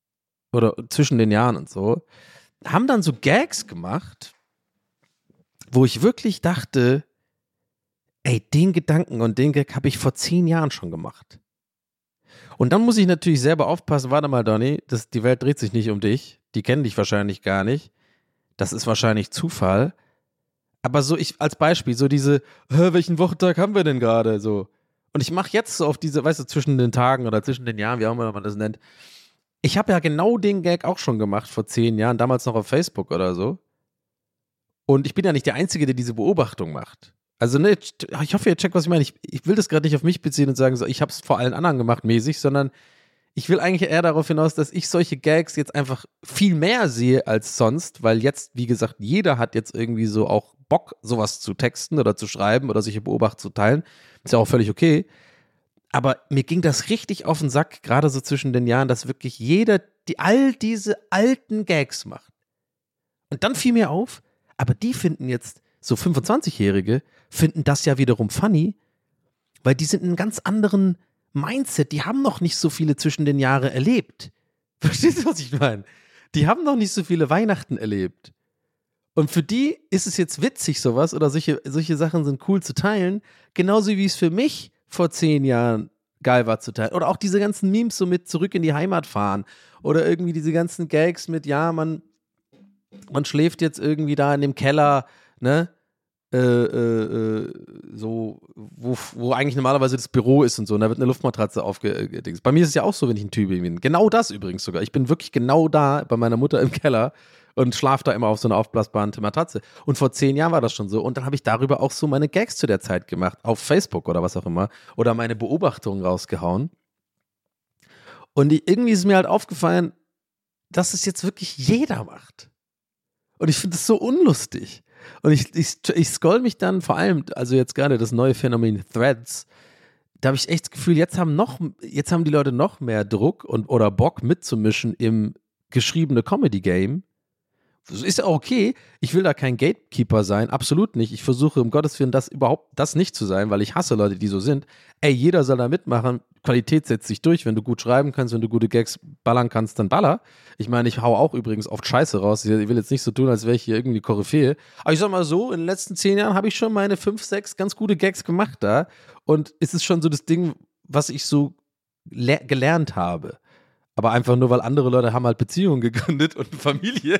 oder zwischen den Jahren und so, haben dann so Gags gemacht, wo ich wirklich dachte, ey, den Gedanken und den Gag habe ich vor zehn Jahren schon gemacht. Und dann muss ich natürlich selber aufpassen, warte mal, Donny, das, die Welt dreht sich nicht um dich, die kennen dich wahrscheinlich gar nicht, das ist wahrscheinlich Zufall, aber so ich als Beispiel, so diese, welchen Wochentag haben wir denn gerade, so. Und ich mache jetzt so auf diese, weißt du, zwischen den Tagen oder zwischen den Jahren, wie auch immer man das nennt, ich habe ja genau den Gag auch schon gemacht vor zehn Jahren, damals noch auf Facebook oder so. Und ich bin ja nicht der Einzige, der diese Beobachtung macht. Also, ne, ich hoffe, ihr checkt, was ich meine. Ich, ich will das gerade nicht auf mich beziehen und sagen, so, ich habe es vor allen anderen gemacht, mäßig, sondern ich will eigentlich eher darauf hinaus, dass ich solche Gags jetzt einfach viel mehr sehe als sonst, weil jetzt, wie gesagt, jeder hat jetzt irgendwie so auch Bock, sowas zu texten oder zu schreiben oder solche Beobachtungen zu teilen. Ist ja auch völlig okay. Aber mir ging das richtig auf den Sack, gerade so zwischen den Jahren, dass wirklich jeder die, all diese alten Gags macht. Und dann fiel mir auf, aber die finden jetzt, so fünfundzwanzigjährige, finden das ja wiederum funny, weil die sind in einem ganz anderen Mindset. Die haben noch nicht so viele zwischen den Jahren erlebt. Verstehst du, was ich meine? Die haben noch nicht so viele Weihnachten erlebt. Und für die ist es jetzt witzig, sowas, oder solche, solche Sachen sind cool zu teilen, genauso wie es für mich vor zehn Jahren geil war zu teilen. Oder auch diese ganzen Memes so mit zurück in die Heimat fahren. Oder irgendwie diese ganzen Gags mit, ja, man, man schläft jetzt irgendwie da in dem Keller, ne? Äh, äh, so, wo, wo eigentlich normalerweise das Büro ist und so, und da wird eine Luftmatratze aufgedingst. Bei mir ist es ja auch so, wenn ich in Tübingen bin. Genau das übrigens sogar. Ich bin wirklich genau da bei meiner Mutter im Keller und schlafe da immer auf so einer aufblasbaren Matratze. Und vor zehn Jahren war das schon so. Und dann habe ich darüber auch so meine Gags zu der Zeit gemacht, auf Facebook oder was auch immer. Oder meine Beobachtungen rausgehauen. Und irgendwie ist mir halt aufgefallen, dass es jetzt wirklich jeder macht. Und ich finde es so unlustig. Und ich, ich, ich scroll mich dann vor allem, also jetzt gerade das neue Phänomen Threads, da habe ich echt das Gefühl, jetzt haben noch, jetzt haben die Leute noch mehr Druck und, oder Bock mitzumischen im geschriebene Comedy-Game. Das ist ja auch okay. Ich will da kein Gatekeeper sein, absolut nicht. Ich versuche um Gottes Willen das überhaupt das nicht zu sein, weil ich hasse Leute, die so sind. Ey, jeder soll da mitmachen. Qualität setzt sich durch. Wenn du gut schreiben kannst, wenn du gute Gags ballern kannst, dann baller. Ich meine, ich hau auch übrigens oft Scheiße raus. Ich will jetzt nicht so tun, als wäre ich hier irgendwie Koryphäe. Aber ich sag mal so, in den letzten zehn Jahren habe ich schon meine fünf, sechs ganz gute Gags gemacht da. Und es ist schon so das Ding, was ich so le- gelernt habe. Aber einfach nur, weil andere Leute haben halt Beziehungen gegründet und eine Familie.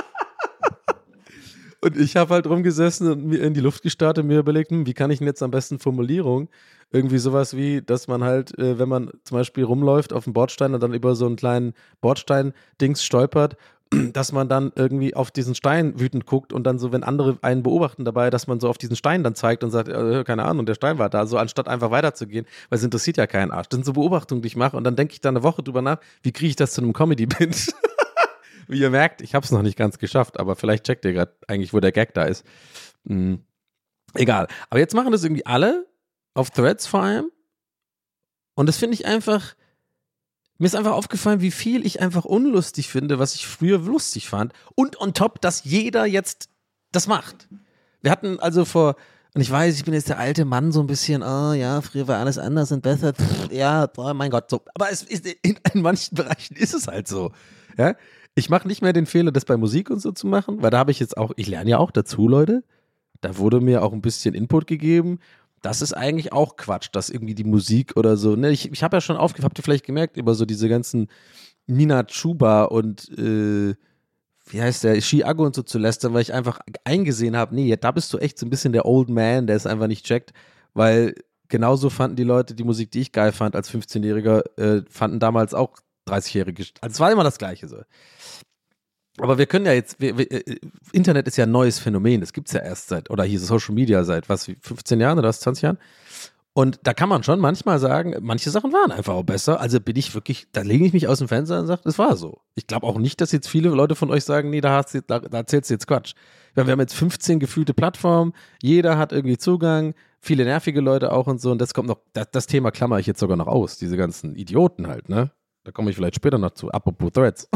Und ich habe halt rumgesessen und mir in die Luft gestartet und mir überlegt, hm, wie kann ich denn jetzt am besten Formulierung? Irgendwie sowas wie, dass man halt, äh, wenn man zum Beispiel rumläuft auf dem Bordstein und dann über so einen kleinen Bordstein-Dings stolpert, dass man dann irgendwie auf diesen Stein wütend guckt und dann so, wenn andere einen beobachten dabei, dass man so auf diesen Stein dann zeigt und sagt, äh, keine Ahnung, der Stein war da, so anstatt einfach weiterzugehen, weil es interessiert ja keinen Arsch. Das sind so Beobachtungen, die ich mache und dann denke ich da eine Woche drüber nach, wie kriege ich das zu einem Comedy-Binge? Wie ihr merkt, ich habe es noch nicht ganz geschafft, aber vielleicht checkt ihr gerade eigentlich, wo der Gag da ist. Hm. Egal. Aber jetzt machen das irgendwie alle, auf Threads vor allem. Und das finde ich einfach, mir ist einfach aufgefallen, wie viel ich einfach unlustig finde, was ich früher lustig fand. Und on top, dass jeder jetzt das macht. Wir hatten also vor, und ich weiß, ich bin jetzt der alte Mann so ein bisschen, oh ja, früher war alles anders und besser. Pff, ja, oh mein Gott, so. Aber es ist, in, in manchen Bereichen ist es halt so. Ja. Ich mache nicht mehr den Fehler, das bei Musik und so zu machen, weil da habe ich jetzt auch, ich lerne ja auch dazu, Leute. Da wurde mir auch ein bisschen Input gegeben. Das ist eigentlich auch Quatsch, dass irgendwie die Musik oder so, ne, ich, ich habe ja schon aufgefallen, habt ihr vielleicht gemerkt, über so diese ganzen Nina Chuba und äh, wie heißt der, Chiago und so zu lästern, weil ich einfach eingesehen habe, nee, da bist du echt so ein bisschen der Old Man, der es einfach nicht checkt, weil genauso fanden die Leute die Musik, die ich geil fand als fünfzehnjähriger, äh, fanden damals auch dreißigjährige, also es war immer das Gleiche so. Aber wir können ja jetzt, wir, wir, Internet ist ja ein neues Phänomen, das gibt es ja erst seit, oder hier Social Media seit, was, fünfzehn Jahren oder was, zwanzig Jahren? Und da kann man schon manchmal sagen, manche Sachen waren einfach auch besser, also bin ich wirklich, da lege ich mich aus dem Fenster und sage, das war so. Ich glaube auch nicht, dass jetzt viele Leute von euch sagen, nee, da, hast du, da, da erzählst du jetzt Quatsch. Wir haben jetzt fünfzehn gefühlte Plattformen, jeder hat irgendwie Zugang, viele nervige Leute auch und so, und das kommt noch, das, das Thema klammer ich jetzt sogar noch aus, diese ganzen Idioten halt, ne? Da komme ich vielleicht später noch zu, apropos Threads.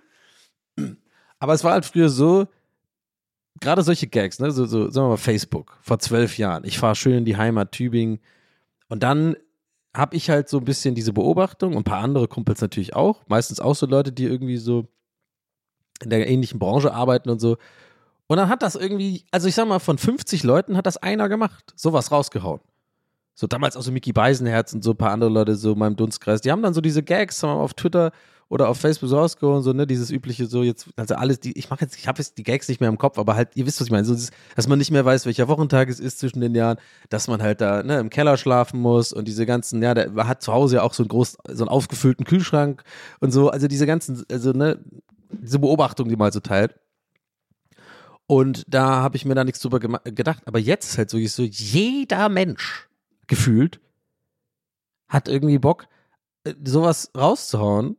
Aber es war halt früher so, gerade solche Gags, ne, so, so, sagen wir mal Facebook, vor zwölf Jahren. Ich fahre schön in die Heimat Tübingen und dann habe ich halt so ein bisschen diese Beobachtung und ein paar andere Kumpels natürlich auch, meistens auch so Leute, die irgendwie so in der ähnlichen Branche arbeiten und so. Und dann hat das irgendwie, also ich sag mal, von fünfzig Leuten hat das einer gemacht, sowas rausgehauen. So damals auch so Micky Beisenherz und so ein paar andere Leute so in meinem Dunstkreis, die haben dann so diese Gags sagen wir mal, auf Twitter oder auf Facebook so rausgehauen, so, ne, dieses übliche so jetzt, also alles, die, ich mache jetzt, ich habe jetzt die Gags nicht mehr im Kopf, aber halt, ihr wisst, was ich meine, so dieses, dass man nicht mehr weiß, welcher Wochentag es ist zwischen den Jahren, dass man halt da, ne, im Keller schlafen muss und diese ganzen, ja, der hat zu Hause ja auch so einen groß, so einen aufgefüllten Kühlschrank und so, also diese ganzen, also, ne, diese Beobachtung, die man halt so teilt. Und da habe ich mir da nichts drüber gema- gedacht, aber jetzt ist halt so, so, jeder Mensch gefühlt hat irgendwie Bock, sowas rauszuhauen.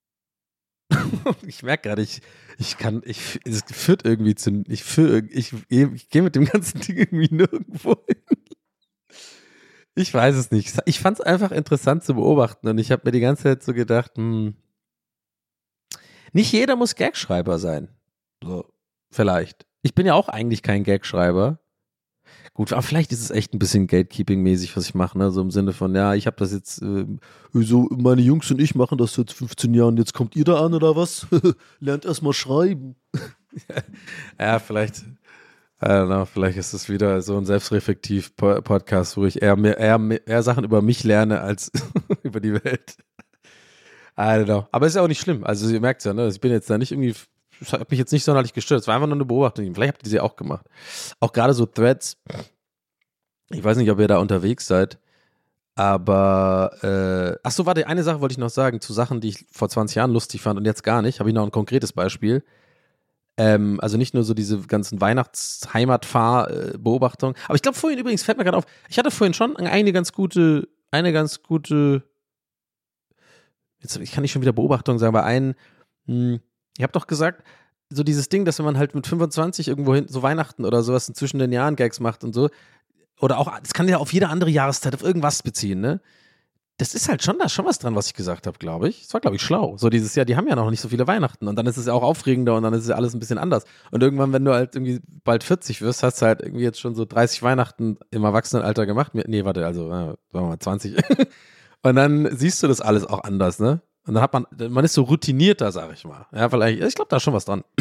Ich merke gerade, ich, ich kann, ich, es führt irgendwie zu, ich, führ, ich, ich gehe mit dem ganzen Ding irgendwie nirgendwo hin. Ich weiß es nicht. Ich fand es einfach interessant zu beobachten und ich habe mir die ganze Zeit so gedacht, hm, nicht jeder muss Gagschreiber sein. So, vielleicht. Ich bin ja auch eigentlich kein Gagschreiber. Gut, aber vielleicht ist es echt ein bisschen Gatekeeping-mäßig, was ich mache, ne? So im Sinne von, ja, ich habe das jetzt, äh, so meine Jungs und ich machen das seit fünfzehn Jahren, jetzt kommt ihr da an oder was? Lernt erst mal schreiben. Ja, vielleicht, I don't know, vielleicht ist es wieder so ein Selbstreflektiv-Podcast, wo ich eher, mehr, eher, mehr, eher Sachen über mich lerne als über die Welt. I don't know. Aber ist ja auch nicht schlimm. Also ihr merkt ja, ne? Ich bin jetzt da nicht irgendwie, das hat mich jetzt nicht sonderlich gestört. Es war einfach nur eine Beobachtung. Vielleicht habt ihr sie auch gemacht. Auch gerade so Threads. Ich weiß nicht, ob ihr da unterwegs seid. Aber, äh, ach so, warte, eine Sache wollte ich noch sagen. Zu Sachen, die ich vor zwanzig Jahren lustig fand und jetzt gar nicht. Habe ich noch ein konkretes Beispiel. Ähm, also nicht nur so diese ganzen Weihnachts-Heimatfahr-Beobachtungen. Aber ich glaube vorhin übrigens, fällt mir gerade auf, ich hatte vorhin schon eine ganz gute, eine ganz gute, jetzt ich kann nicht schon wieder Beobachtung sagen, aber einen, mh, ich habe doch gesagt, so dieses Ding, dass wenn man halt mit fünfundzwanzig irgendwo hin, so Weihnachten oder sowas zwischen den Jahren Gags macht und so, oder auch, das kann ja auf jede andere Jahreszeit auf irgendwas beziehen, ne? Das ist halt schon, da ist schon was dran, was ich gesagt habe, glaube ich. Das war, glaube ich, schlau. So dieses Jahr, die haben ja noch nicht so viele Weihnachten und dann ist es ja auch aufregender und dann ist es ja alles ein bisschen anders. Und irgendwann, wenn du halt irgendwie bald vierzig wirst, hast du halt irgendwie jetzt schon so dreißig Weihnachten im Erwachsenenalter gemacht. Nee, warte, also, äh, sagen wir mal zwanzig. Und dann siehst du das alles auch anders, ne? Und dann hat man, man ist so routinierter, sag ich mal. Ja, vielleicht, ich glaube, da ist schon was dran.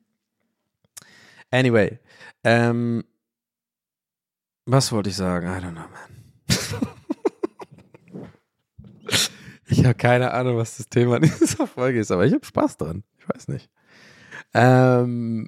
Anyway, ähm, was wollte ich sagen? I don't know, man. Ich habe keine Ahnung, was das Thema in dieser Folge ist, aber ich habe Spaß dran. Ich weiß nicht. Ähm,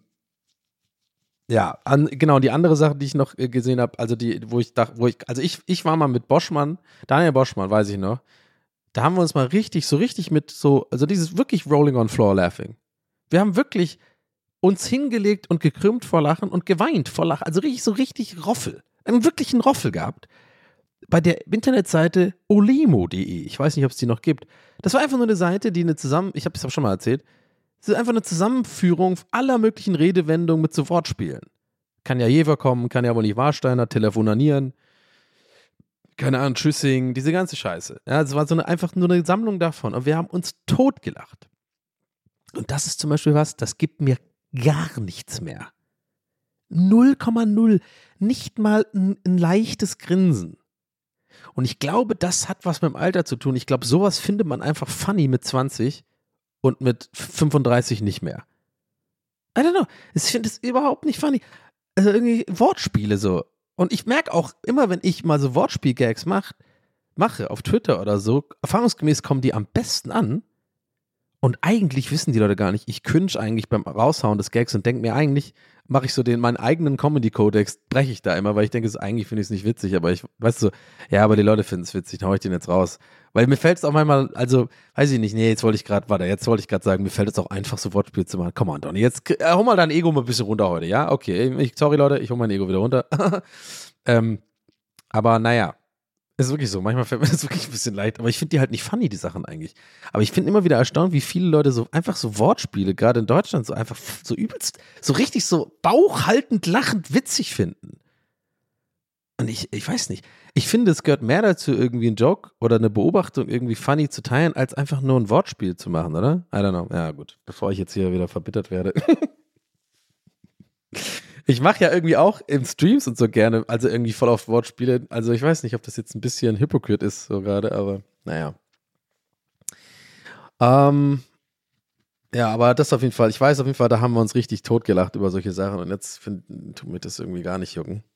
ja, an, genau, die andere Sache, die ich noch äh, gesehen habe, also die, wo ich dachte, wo ich, also ich, ich war mal mit Boschmann, Daniel Boschmann, weiß ich noch, da haben wir uns mal richtig, so richtig mit so, also dieses wirklich Rolling on Floor Laughing. Wir haben wirklich uns hingelegt und gekrümmt vor Lachen und geweint vor Lachen, also richtig, so richtig Roffel, einen wirklichen Roffel gehabt. Bei der Internetseite olemo punkt de, ich weiß nicht, ob es die noch gibt. Das war einfach nur eine Seite, die eine zusammen, ich habe es auch schon mal erzählt, es ist einfach eine Zusammenführung aller möglichen Redewendungen mit so Wortspielen. Kann ja Jever kommen, kann ja wohl nicht Warsteiner, telefonanieren, keine Ahnung, Tschüssing, diese ganze Scheiße. Ja, es war so eine, einfach nur eine Sammlung davon und wir haben uns totgelacht. Und das ist zum Beispiel was, das gibt mir gar nichts mehr. null Komma null, nicht mal ein, ein leichtes Grinsen. Und ich glaube, das hat was mit dem Alter zu tun. Ich glaube, sowas findet man einfach funny mit zwanzig und mit fünfunddreißig nicht mehr. I don't know. Ich finde das überhaupt nicht funny. Also irgendwie Wortspiele so. Und ich merke auch immer, wenn ich mal so Wortspiel-Gags mach, mache auf Twitter oder so, erfahrungsgemäß kommen die am besten an. Und eigentlich wissen die Leute gar nicht, ich cringe eigentlich beim Raushauen des Gags und denke mir eigentlich, mache ich so den, meinen eigenen Comedy-Kodex, breche ich da immer, weil ich denke, so, eigentlich finde ich es nicht witzig, aber ich, weißt du, ja, aber die Leute finden es witzig, dann hau ich den jetzt raus. Weil mir fällt es auch manchmal, also, weiß ich nicht, nee, jetzt wollte ich gerade, warte, jetzt wollte ich gerade sagen, mir fällt es auch einfach so Wortspiel zu machen. Komm on, Donny, jetzt äh, hol mal dein Ego mal ein bisschen runter heute, ja? Okay, ich, sorry Leute, ich hol mein Ego wieder runter. ähm, aber naja. Ist wirklich so, manchmal fällt mir das wirklich ein bisschen leid, aber ich finde die halt nicht funny, die Sachen eigentlich. Aber ich finde immer wieder erstaunt, wie viele Leute so einfach so Wortspiele, gerade in Deutschland, so einfach so übelst, so richtig so bauchhaltend, lachend, witzig finden. Und ich, ich weiß nicht, ich finde, es gehört mehr dazu, irgendwie einen Joke oder eine Beobachtung irgendwie funny zu teilen, als einfach nur ein Wortspiel zu machen, oder? I don't know. Ja gut, bevor ich jetzt hier wieder verbittert werde. Ich mache ja irgendwie auch im Streams und so gerne, also irgendwie voll auf Wortspiele. Also ich weiß nicht, ob das jetzt ein bisschen hypokrit ist so gerade, aber naja. Ähm, Ja, aber das auf jeden Fall, ich weiß auf jeden Fall, da haben wir uns richtig totgelacht über solche Sachen und jetzt find, tut mir das irgendwie gar nicht jucken.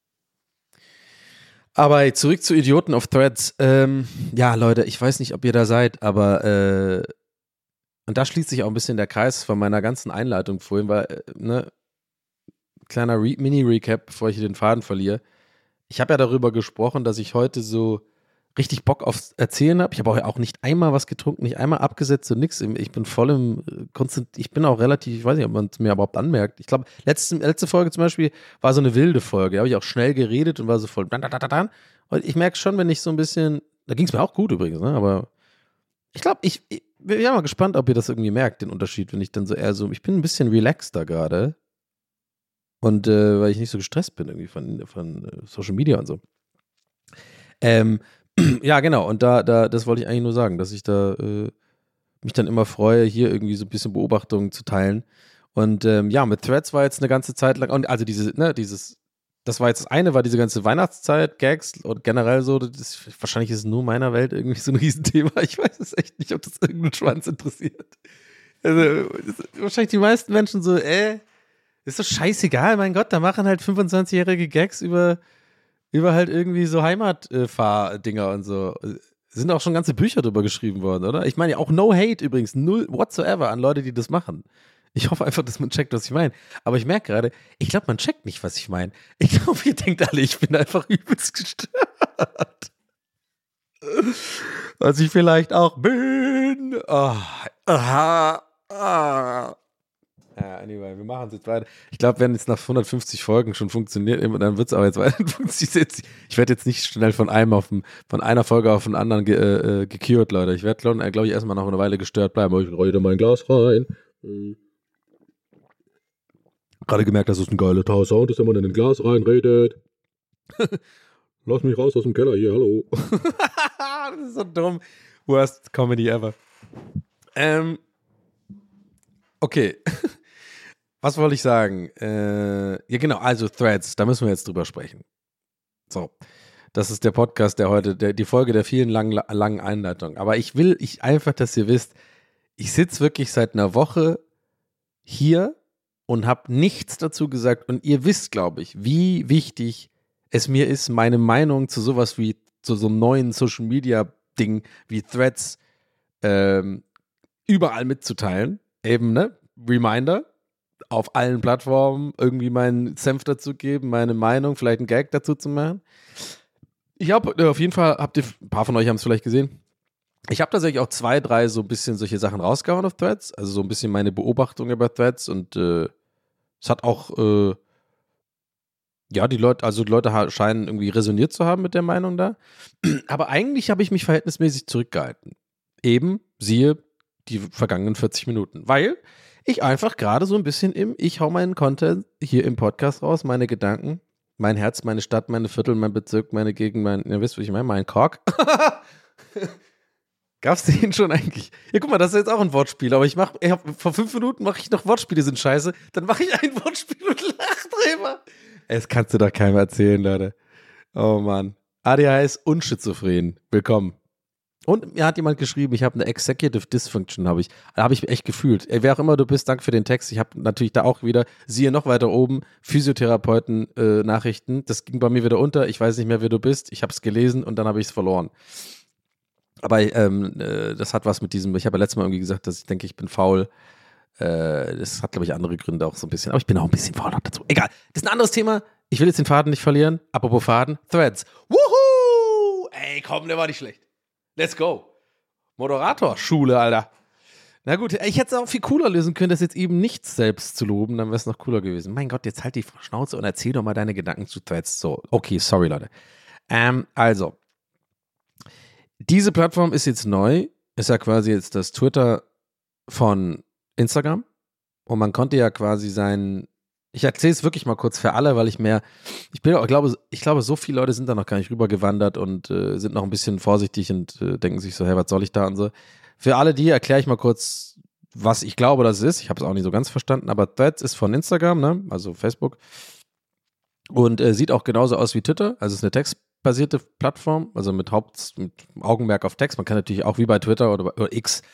Aber zurück zu Idioten auf Threads. Ähm, ja, Leute, ich weiß nicht, ob ihr da seid, aber äh, und da schließt sich auch ein bisschen der Kreis von meiner ganzen Einleitung vorhin, weil, äh, ne, kleiner Re- Mini-Recap, bevor ich hier den Faden verliere. Ich habe ja darüber gesprochen, dass ich heute so richtig Bock aufs Erzählen habe. Ich habe auch, auch nicht einmal was getrunken, nicht einmal abgesetzt und nix. Ich bin voll im äh, Konstant, ich bin auch relativ, ich weiß nicht, ob man es mir überhaupt anmerkt. Ich glaube, letzte, letzte Folge zum Beispiel war so eine wilde Folge. Da habe ich auch schnell geredet und war so voll. Und ich merke schon, wenn ich so ein bisschen, da ging es mir auch gut übrigens, ne? Aber ich glaube, ich, ich bin ja mal gespannt, ob ihr das irgendwie merkt, den Unterschied, wenn ich dann so eher so, ich bin ein bisschen relaxter gerade. Und äh, weil ich nicht so gestresst bin irgendwie von, von äh, Social Media und so. Ähm, ja, genau. Und da, da, das wollte ich eigentlich nur sagen, dass ich da äh, mich dann immer freue, hier irgendwie so ein bisschen Beobachtungen zu teilen. Und ähm, ja, mit Threads war jetzt eine ganze Zeit lang, und also diese, ne, dieses, das war jetzt das eine, war diese ganze Weihnachtszeit, Gags und generell so, das, wahrscheinlich ist es nur in meiner Welt irgendwie so ein Riesenthema. Ich weiß es echt nicht, ob das irgendeinen Schwanz interessiert. Also, das, wahrscheinlich die meisten Menschen so, äh, ist doch scheißegal, mein Gott, da machen halt fünfundzwanzigjährige Gags über, über halt irgendwie so Heimatfahrdinger und so. Sind auch schon ganze Bücher drüber geschrieben worden, oder? Ich meine ja auch no hate übrigens, null whatsoever an Leute, die das machen. Ich hoffe einfach, dass man checkt, was ich meine. Aber ich merke gerade, ich glaube, man checkt nicht, was ich meine. Ich glaube, ihr denkt alle, ich bin einfach übelst gestört. Was ich vielleicht auch bin. Oh, aha, ah. Ja, anyway, wir machen es jetzt weiter. Ich glaube, wenn es nach hundertfünfzig Folgen schon funktioniert, dann wird es aber jetzt weiter funktionieren. Ich werde jetzt nicht schnell von einem auf dem, von einer Folge auf den anderen ge, äh, gecured, Leute. Ich werde, glaube glaub ich, erstmal noch eine Weile gestört bleiben. Aber ich rolle da mein Glas rein. Mhm. Gerade gemerkt, dass es ein geiler Sound ist, wenn man in ein Glas reinredet. Lass mich raus aus dem Keller hier, hallo. Das ist so dumm. Worst Comedy ever. Ähm, okay. Was wollte ich sagen? Äh, ja, genau, also Threads, da müssen wir jetzt drüber sprechen. So, das ist der Podcast, der heute, der, die Folge der vielen langen, langen Einleitungen. Aber ich will ich einfach, dass ihr wisst, ich sitze wirklich seit einer Woche hier und habe nichts dazu gesagt. Und ihr wisst, glaube ich, wie wichtig es mir ist, meine Meinung zu sowas wie, zu so einem neuen Social-Media-Ding wie Threads ähm, überall mitzuteilen. Eben, ne? Reminder. Auf allen Plattformen irgendwie meinen Senf dazu geben, meine Meinung, vielleicht einen Gag dazu zu machen. Ich habe auf jeden Fall, habt ihr, ein paar von euch haben es vielleicht gesehen, ich habe tatsächlich auch zwei, drei so ein bisschen solche Sachen rausgehauen auf Threads, also so ein bisschen meine Beobachtung über Threads und äh, es hat auch, äh, ja, die Leute, also die Leute scheinen irgendwie resoniert zu haben mit der Meinung da, aber eigentlich habe ich mich verhältnismäßig zurückgehalten. Eben, siehe die vergangenen vierzig Minuten, weil ich einfach gerade so ein bisschen im, ich hau meinen Content hier im Podcast raus, meine Gedanken, mein Herz, meine Stadt, meine Viertel, mein Bezirk, meine Gegend, mein, ihr wisst, wie ich meine, mein Kork. Gab's den schon eigentlich? Ja, guck mal, das ist jetzt auch ein Wortspiel, aber ich mach, ich hab, vor fünf Minuten mache ich noch Wortspiele sind scheiße, dann mache ich ein Wortspiel und lach drüber. Das kannst du doch keinem erzählen, Leute. Oh Mann. A D H S und schizophren. Willkommen. Und mir hat jemand geschrieben, ich habe eine Executive Dysfunction, habe ich. Da habe ich echt gefühlt. Ey, wer auch immer du bist, danke für den Text. Ich habe natürlich da auch wieder, siehe noch weiter oben, Physiotherapeuten-Nachrichten. Äh, das ging bei mir wieder unter. Ich weiß nicht mehr, wer du bist. Ich habe es gelesen und dann habe ich es verloren. Aber ähm, äh, das hat was mit diesem, ich habe ja letztes Mal irgendwie gesagt, dass ich denke, ich bin faul. Äh, das hat, glaube ich, andere Gründe auch so ein bisschen. Aber ich bin auch ein bisschen faul noch dazu. Egal, das ist ein anderes Thema. Ich will jetzt den Faden nicht verlieren. Apropos Faden, Threads. Wuhu! Ey, komm, der war nicht schlecht. Let's go. Moderator-Schule, Alter. Na gut, ich hätte es auch viel cooler lösen können, das jetzt eben nicht selbst zu loben, dann wäre es noch cooler gewesen. Mein Gott, jetzt halt die Schnauze und erzähl doch mal deine Gedanken zu Threads. So, okay, sorry, Leute. Ähm, also, diese Plattform ist jetzt neu, ist ja quasi jetzt das Twitter von Instagram und man konnte ja quasi sein, ich erzähle es wirklich mal kurz für alle, weil ich mehr, ich bin, ich glaube, ich glaube, so viele Leute sind da noch gar nicht rübergewandert und äh, sind noch ein bisschen vorsichtig und äh, denken sich so, hey, was soll ich da und so. Für alle die erkläre ich mal kurz, was ich glaube, das ist. Ich habe es auch nicht so ganz verstanden, aber Threads ist von Instagram, ne, also Facebook und äh, sieht auch genauso aus wie Twitter, also es ist eine textbasierte Plattform, also mit Haupt, mit Augenmerk auf Text. Man kann natürlich auch wie bei Twitter oder, oder X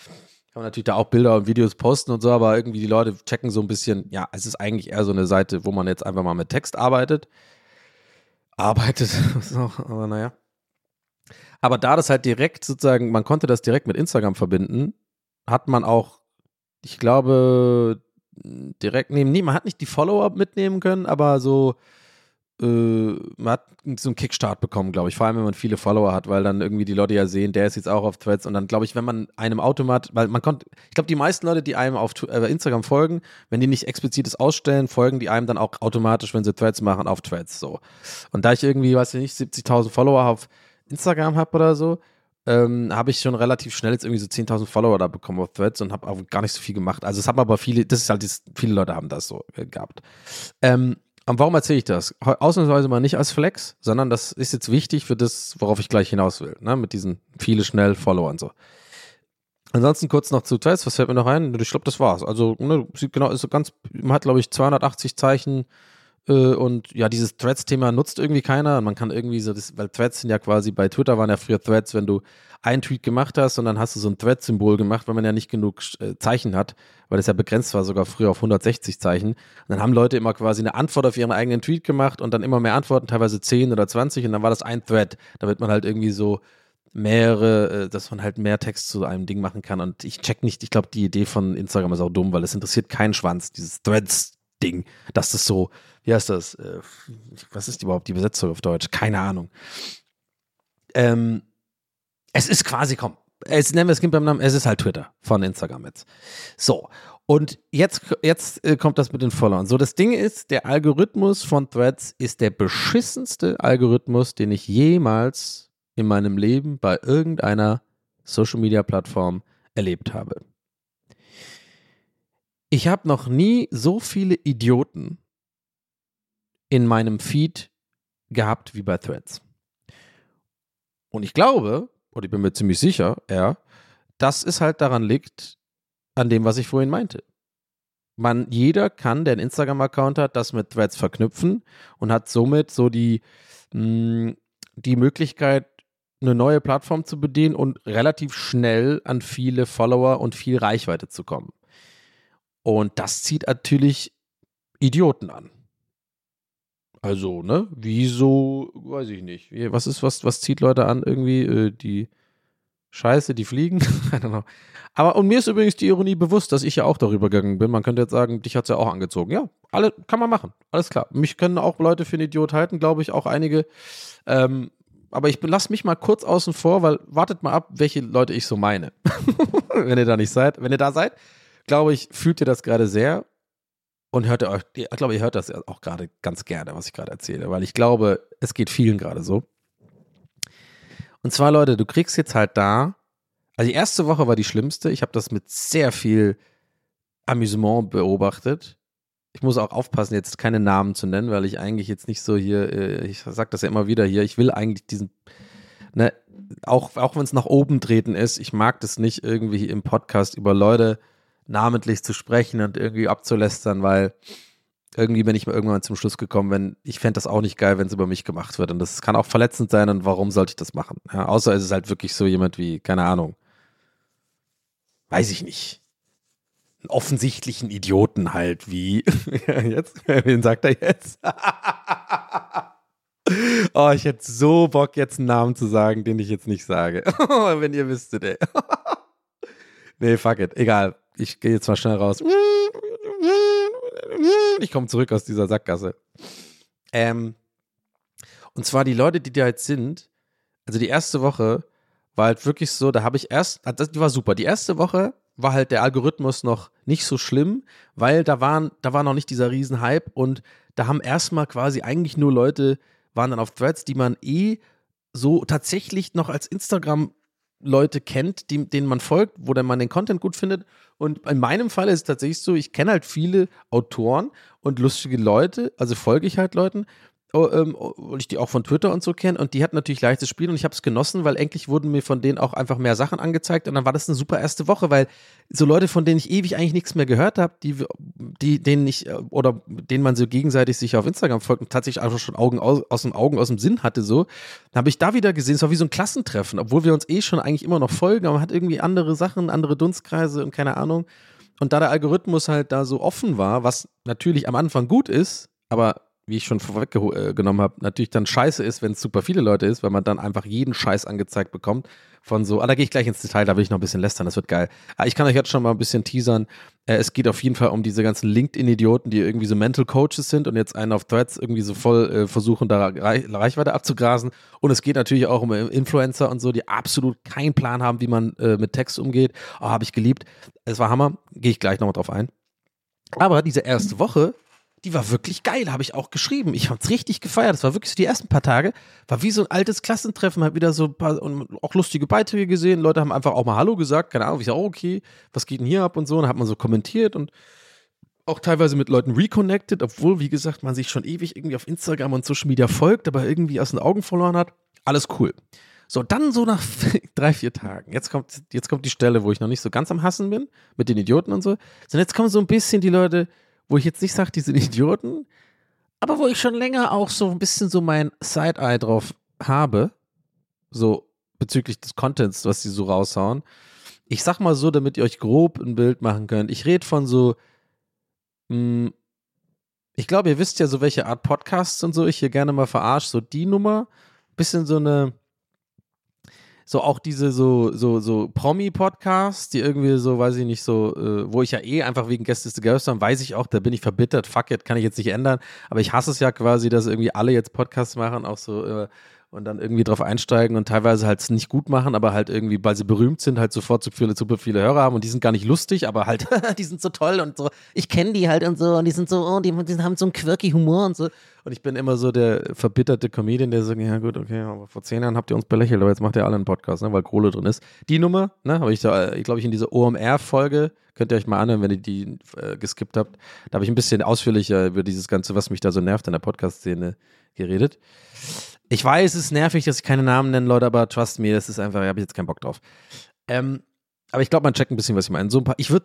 Kann man natürlich da auch Bilder und Videos posten und so, aber irgendwie die Leute checken so ein bisschen, ja, es ist eigentlich eher so eine Seite, wo man jetzt einfach mal mit Text arbeitet. Arbeitet, so, aber naja. Aber da das halt direkt sozusagen, man konnte das direkt mit Instagram verbinden, hat man auch, ich glaube, direkt nehmen, nee, man hat nicht die Follower mitnehmen können, aber so, äh, man hat so einen Kickstart bekommen, glaube ich, vor allem, wenn man viele Follower hat, weil dann irgendwie die Leute ja sehen, der ist jetzt auch auf Threads und dann, glaube ich, wenn man einem Automat, weil man konnte, ich glaube, die meisten Leute, die einem auf äh, Instagram folgen, wenn die nicht explizites ausstellen, folgen die einem dann auch automatisch, wenn sie Threads machen, auf Threads, so. Und da ich irgendwie, weiß ich nicht, siebzigtausend Follower auf Instagram habe oder so, ähm, habe ich schon relativ schnell jetzt irgendwie so zehntausend Follower da bekommen auf Threads und habe auch gar nicht so viel gemacht. Also es haben aber viele, das ist halt, das, viele Leute haben das so äh, gehabt. Ähm, und warum erzähle ich das? Ausnahmsweise mal nicht als Flex, sondern das ist jetzt wichtig für das, worauf ich gleich hinaus will, ne? Mit diesen viele schnell Followern so. Ansonsten kurz noch zu Threads, was fällt mir noch ein? Ich glaube, das war's. Also, ne, sieht genau, ist so ganz, man hat, glaube ich, zweihundertachtzig Zeichen. Und ja, dieses Threads-Thema nutzt irgendwie keiner. Und man kann irgendwie so, das, weil Threads sind ja quasi, bei Twitter waren ja früher Threads, wenn du einen Tweet gemacht hast und dann hast du so ein Thread-Symbol gemacht, weil man ja nicht genug äh, Zeichen hat, weil das ja begrenzt war, sogar früher auf hundertsechzig Zeichen. Und dann haben Leute immer quasi eine Antwort auf ihren eigenen Tweet gemacht und dann immer mehr Antworten, teilweise zehn oder zwanzig und dann war das ein Thread, damit man halt irgendwie so mehrere, äh, dass man halt mehr Text zu einem Ding machen kann. Und ich check nicht, ich glaube, die Idee von Instagram ist auch dumm, weil es interessiert keinen Schwanz, dieses Threads-Ding, dass das so, wie heißt das? Äh, was ist überhaupt die Übersetzung auf Deutsch? Keine Ahnung. Ähm, es ist quasi, komm, es nennen wir das Kind beim Namen, es ist halt Twitter von Instagram jetzt. So, und jetzt, jetzt äh, kommt das mit den Followern. So, das Ding ist, der Algorithmus von Threads ist der beschissenste Algorithmus, den ich jemals in meinem Leben bei irgendeiner Social-Media-Plattform erlebt habe. Ich habe noch nie so viele Idioten in meinem Feed gehabt wie bei Threads. Und ich glaube, oder ich bin mir ziemlich sicher, ja, dass es halt daran liegt, an dem, was ich vorhin meinte. Man, jeder kann, der einen Instagram-Account hat, das mit Threads verknüpfen und hat somit so die, mh, die Möglichkeit, eine neue Plattform zu bedienen und relativ schnell an viele Follower und viel Reichweite zu kommen. Und das zieht natürlich Idioten an. Also, ne, wieso, weiß ich nicht. Was ist, was, was zieht Leute an? Irgendwie äh, die Scheiße, die fliegen? I don't know. Aber, und mir ist übrigens die Ironie bewusst, dass ich ja auch darüber gegangen bin. Man könnte jetzt sagen, dich hat es ja auch angezogen. Ja, alle, kann man machen. Alles klar. Mich können auch Leute für einen Idiot halten, glaube ich, auch einige. Ähm, aber ich lasse mich mal kurz außen vor, weil wartet mal ab, welche Leute ich so meine. Wenn ihr da nicht seid. Wenn ihr da seid, glaube ich, fühlt ihr das gerade sehr. Und hört ihr euch, ich glaube, ihr hört das auch gerade ganz gerne, was ich gerade erzähle, weil ich glaube, es geht vielen gerade so. Und zwar, Leute, du kriegst jetzt halt da, also die erste Woche war die schlimmste, ich habe das mit sehr viel Amüsement beobachtet. Ich muss auch aufpassen, jetzt keine Namen zu nennen, weil ich eigentlich jetzt nicht so hier, ich sage das ja immer wieder hier, ich will eigentlich diesen, ne, auch, auch wenn es nach oben treten ist, ich mag das nicht irgendwie im Podcast über Leute namentlich zu sprechen und irgendwie abzulästern, weil irgendwie bin ich mal irgendwann zum Schluss gekommen, wenn ich fände das auch nicht geil, wenn es über mich gemacht wird und das kann auch verletzend sein und warum sollte ich das machen? Ja, außer es ist halt wirklich so jemand wie, keine Ahnung, weiß ich nicht, einen offensichtlichen Idioten halt wie, jetzt, wen sagt er jetzt? Oh, ich hätte so Bock jetzt einen Namen zu sagen, den ich jetzt nicht sage, wenn ihr wüsstet, ey. Nee, fuck it, egal. Ich gehe jetzt mal schnell raus. Ich komme zurück aus dieser Sackgasse. Ähm, und zwar die Leute, die da jetzt sind, also die erste Woche war halt wirklich so, da habe ich erst, das die war super. Die erste Woche war halt der Algorithmus noch nicht so schlimm, weil da waren, da war noch nicht dieser Riesenhype und da haben erstmal quasi eigentlich nur Leute, waren dann auf Threads, die man eh so tatsächlich noch als Instagram Leute kennt, die, denen man folgt, wo dann man den Content gut findet. Und in meinem Fall ist es tatsächlich so, ich kenne halt viele Autoren und lustige Leute, also folge ich halt Leuten, Oh, ähm, weil ich die auch von Twitter und so kenne und die hat natürlich leichtes Spiel und ich habe es genossen, weil endlich wurden mir von denen auch einfach mehr Sachen angezeigt und dann war das eine super erste Woche, weil so Leute, von denen ich ewig eigentlich nichts mehr gehört habe, die, die, denen ich, oder denen man so gegenseitig sich auf Instagram folgt und tatsächlich einfach schon Augen aus, aus dem Augen, aus dem Sinn hatte, so, dann habe ich da wieder gesehen, es war wie so ein Klassentreffen, obwohl wir uns eh schon eigentlich immer noch folgen, aber man hat irgendwie andere Sachen, andere Dunstkreise und keine Ahnung. Und da der Algorithmus halt da so offen war, was natürlich am Anfang gut ist, aber wie ich schon vorweggenommen habe, natürlich dann scheiße ist, wenn es super viele Leute ist, weil man dann einfach jeden Scheiß angezeigt bekommt von so, ah, da gehe ich gleich ins Detail, da will ich noch ein bisschen lästern, das wird geil. Aber ich kann euch jetzt schon mal ein bisschen teasern, äh, es geht auf jeden Fall um diese ganzen LinkedIn-Idioten, die irgendwie so Mental Coaches sind und jetzt einen auf Threads irgendwie so voll äh, versuchen, da Reich- Reichweite abzugrasen und es geht natürlich auch um Influencer und so, die absolut keinen Plan haben, wie man äh, mit Text umgeht. Oh, habe ich geliebt. Es war Hammer, gehe ich gleich nochmal drauf ein. Aber diese erste Woche, die war wirklich geil, habe ich auch geschrieben. Ich habe es richtig gefeiert. Das war wirklich so die ersten paar Tage. War wie so ein altes Klassentreffen, halt wieder so ein paar und auch lustige Beiträge gesehen. Leute haben einfach auch mal Hallo gesagt. Keine Ahnung, ich sage, oh, okay, was geht denn hier ab und so. Und dann hat man so kommentiert und auch teilweise mit Leuten reconnected, obwohl, wie gesagt, man sich schon ewig irgendwie auf Instagram und Social Media folgt, aber irgendwie aus den Augen verloren hat. Alles cool. So, dann so nach drei, vier Tagen. Jetzt kommt, jetzt kommt die Stelle, wo ich noch nicht so ganz am Hassen bin, mit den Idioten und so. So, jetzt kommen so ein bisschen die Leute, wo ich jetzt nicht sage, die sind Idioten, aber wo ich schon länger auch so ein bisschen so mein Side-Eye drauf habe, so bezüglich des Contents, was die so raushauen. Ich sag mal so, damit ihr euch grob ein Bild machen könnt. Ich rede von so, mh, ich glaube, ihr wisst ja so, welche Art Podcasts und so ich hier gerne mal verarsche, so die Nummer, bisschen so eine, so auch diese so, so, so Promi-Podcasts, die irgendwie so, weiß ich nicht, so, äh, wo ich ja eh einfach wegen Gäste zu Gast habe, weiß ich auch, da bin ich verbittert, fuck it, kann ich jetzt nicht ändern, aber ich hasse es ja quasi, dass irgendwie alle jetzt Podcasts machen, auch so, äh, und dann irgendwie drauf einsteigen und teilweise halt es nicht gut machen, aber halt irgendwie, weil sie berühmt sind, halt sofort so viele, super viele Hörer haben und die sind gar nicht lustig, aber halt, die sind so toll und so, ich kenne die halt und so und die sind so, oh, die, die haben so einen quirky Humor und so und ich bin immer so der verbitterte Comedian, der sagt, ja gut, okay, aber vor zehn Jahren habt ihr uns belächelt, aber jetzt macht ihr alle einen Podcast, ne, weil Kohle drin ist. Die Nummer, ne, habe ich da, ich glaube ich in dieser O M R-Folge, könnt ihr euch mal anhören, wenn ihr die äh, geskippt habt, da habe ich ein bisschen ausführlicher über dieses Ganze, was mich da so nervt in der Podcast-Szene geredet. Ich weiß, es ist nervig, dass ich keine Namen nenne, Leute, aber trust me, das ist einfach, da habe ich jetzt keinen Bock drauf. Ähm, aber ich glaube, man checkt ein bisschen, was ich meine. So ein paar, ich würde,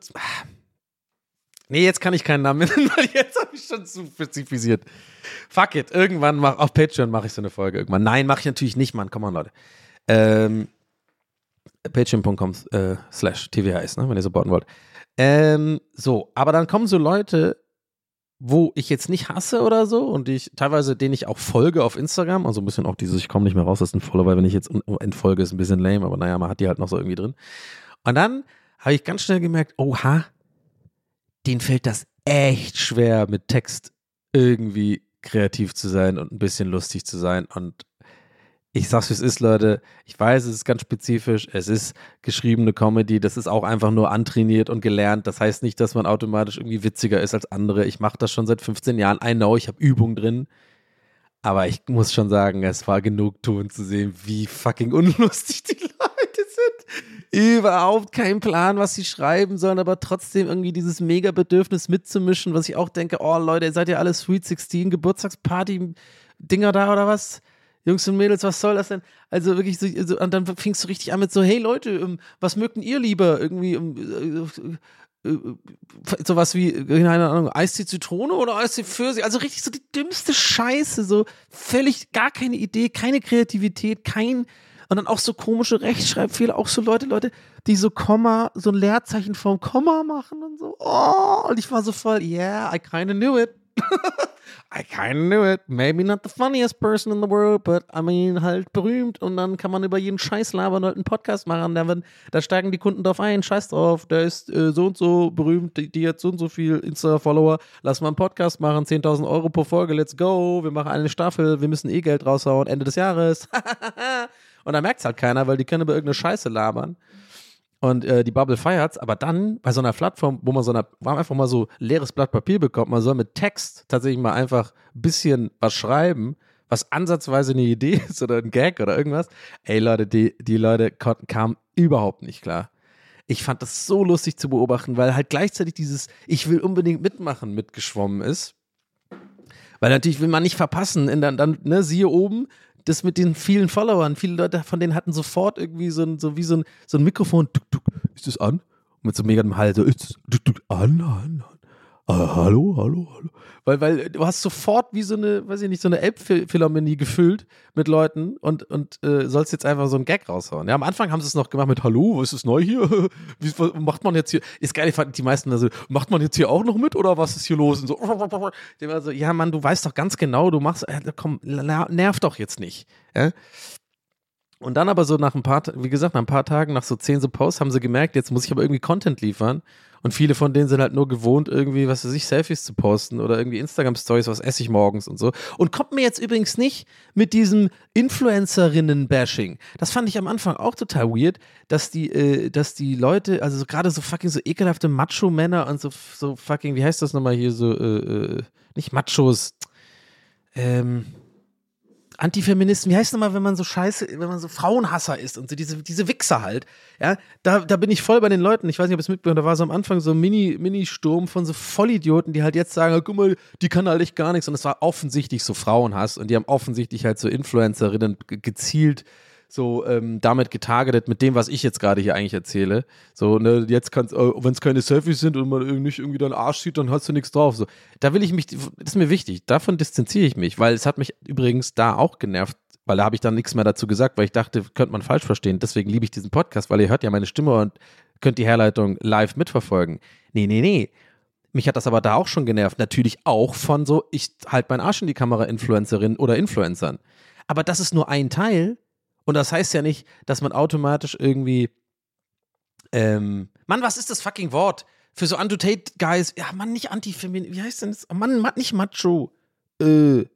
nee, jetzt kann ich keinen Namen nennen, weil jetzt habe ich schon zu spezifisiert. Fuck it, irgendwann mach, auf Patreon mache ich so eine Folge irgendwann. Nein, mache ich natürlich nicht, Mann, come on, Leute. Ähm, patreon punkt com äh, slash T W H S, ne, wenn ihr supporten wollt. Ähm, so, aber dann kommen so Leute, wo ich jetzt nicht hasse oder so und die ich teilweise denen ich auch folge auf Instagram, also ein bisschen auch dieses, ich komme nicht mehr raus, das ist ein Follower, wenn ich jetzt entfolge, ist ein bisschen lame, aber naja, man hat die halt noch so irgendwie drin. Und dann habe ich ganz schnell gemerkt, oha, denen fällt das echt schwer, mit Text irgendwie kreativ zu sein und ein bisschen lustig zu sein und ich sag's, wie es ist, Leute. Ich weiß, es ist ganz spezifisch. Es ist geschriebene Comedy. Das ist auch einfach nur antrainiert und gelernt. Das heißt nicht, dass man automatisch irgendwie witziger ist als andere. Ich mache das schon seit fünfzehn Jahren. I know, ich habe Übung drin. Aber ich muss schon sagen, es war Genugtuung zu sehen, wie fucking unlustig die Leute sind. Überhaupt kein Plan, was sie schreiben sollen, aber trotzdem irgendwie dieses mega Bedürfnis mitzumischen, was ich auch denke, oh Leute, seid ihr alle Sweet sechzehn, Geburtstagsparty-Dinger da oder was? Jungs und Mädels, was soll das denn? Also wirklich so, so und dann fingst du richtig an mit so, hey Leute, um, was mögt ihr lieber? Irgendwie um, äh, äh, sowas wie, keine Ahnung, Eistee Zitrone oder Eistee Pfirsich? Also richtig so die dümmste Scheiße, so völlig gar keine Idee, keine Kreativität, kein und dann auch so komische Rechtschreibfehler, auch so Leute, Leute, die so Komma, so ein Leerzeichen vorm Komma machen und so. Oh, und ich war so voll, yeah, I kinda knew it. I kinda knew it. Maybe not the funniest person in the world, but I mean, halt berühmt. Und dann kann man über jeden Scheiß labern und halt einen Podcast machen. Da, da steigen die Kunden drauf ein. Scheiß drauf. Der ist äh, so und so berühmt. Die, die hat so und so viel Insta-Follower. Lass mal einen Podcast machen. zehntausend Euro pro Folge. Let's go. Wir machen eine Staffel. Wir müssen eh Geld raushauen. Ende des Jahres. Und da merkt es halt keiner, weil die können über irgendeine Scheiße labern. Und äh, die Bubble feiert's, aber dann bei so einer Plattform, wo man so einer, wo man einfach mal so leeres Blatt Papier bekommt, man soll mit Text tatsächlich mal einfach ein bisschen was schreiben, was ansatzweise eine Idee ist oder ein Gag oder irgendwas. Ey Leute, die, die Leute kamen überhaupt nicht klar. Ich fand das so lustig zu beobachten, weil halt gleichzeitig dieses Ich will unbedingt mitmachen mitgeschwommen ist. Weil natürlich will man nicht verpassen, in dann, dann ne, siehe oben, das mit den vielen Followern, viele Leute von denen hatten sofort irgendwie so ein, so wie so ein, so ein Mikrofon, tuk, tuk, ist das an? Und mit so mega dem Hall, so, ist das tuk, tuk, an, an, an. Ah, hallo, hallo, hallo. Weil, weil du hast sofort wie so eine, weiß ich nicht, so eine Elbphilharmonie gefüllt mit Leuten und, und äh, sollst jetzt einfach so einen Gag raushauen. Ja, am Anfang haben sie es noch gemacht mit Hallo, was ist neu hier? Wie, was macht man jetzt hier? Ist geil, ich fand die meisten also, macht man jetzt hier auch noch mit oder was ist hier los? Und so, die war so, ja Mann, du weißt doch ganz genau, du machst, äh, komm, nerv doch jetzt nicht. Ja? Und dann aber so nach ein paar, wie gesagt, nach ein paar Tagen, nach so zehn so Posts, haben sie gemerkt, jetzt muss ich aber irgendwie Content liefern. Und viele von denen sind halt nur gewohnt, irgendwie, was weiß ich, Selfies zu posten oder irgendwie Instagram-Stories, was esse ich morgens und so. Und kommt mir jetzt übrigens nicht mit diesem Influencerinnen-Bashing. Das fand ich am Anfang auch total weird, dass die, äh, dass die Leute, also so, gerade so fucking so ekelhafte Macho-Männer und so, so fucking, wie heißt das nochmal hier, so, äh, äh, nicht Machos, ähm, Antifeministen, wie heißt es nochmal, wenn man so scheiße, wenn man so Frauenhasser ist und so diese, diese Wichser halt, ja, da, da bin ich voll bei den Leuten, ich weiß nicht, ob ihr es mitbekommen, da war so am Anfang so ein Mini, Mini-Sturm von so Vollidioten, die halt jetzt sagen, guck mal, die kann halt echt gar nichts und es war offensichtlich so Frauenhass und die haben offensichtlich halt so Influencerinnen ge- gezielt so ähm, damit getargetet mit dem, was ich jetzt gerade hier eigentlich erzähle. So, ne, jetzt kannst, äh, wenn es keine Selfies sind und man nicht irgendwie deinen Arsch sieht, dann hast du nichts drauf. So, da will ich mich, das ist mir wichtig, davon distanziere ich mich, weil es hat mich übrigens da auch genervt, weil da habe ich dann nichts mehr dazu gesagt, weil ich dachte, könnte man falsch verstehen. Deswegen liebe ich diesen Podcast, weil ihr hört ja meine Stimme und könnt die Herleitung live mitverfolgen. Nee, nee, nee. Mich hat das aber da auch schon genervt. Natürlich auch von so, ich halt meinen Arsch in die Kamera Influencerinnen oder Influencern. Aber das ist nur ein Teil. Und das heißt ja nicht, dass man automatisch irgendwie, ähm, Mann, was ist das fucking Wort? Für so Unto-Tate-Guys, ja, Mann, nicht Antifemin, wie heißt denn das? Mann, nicht Macho. Äh,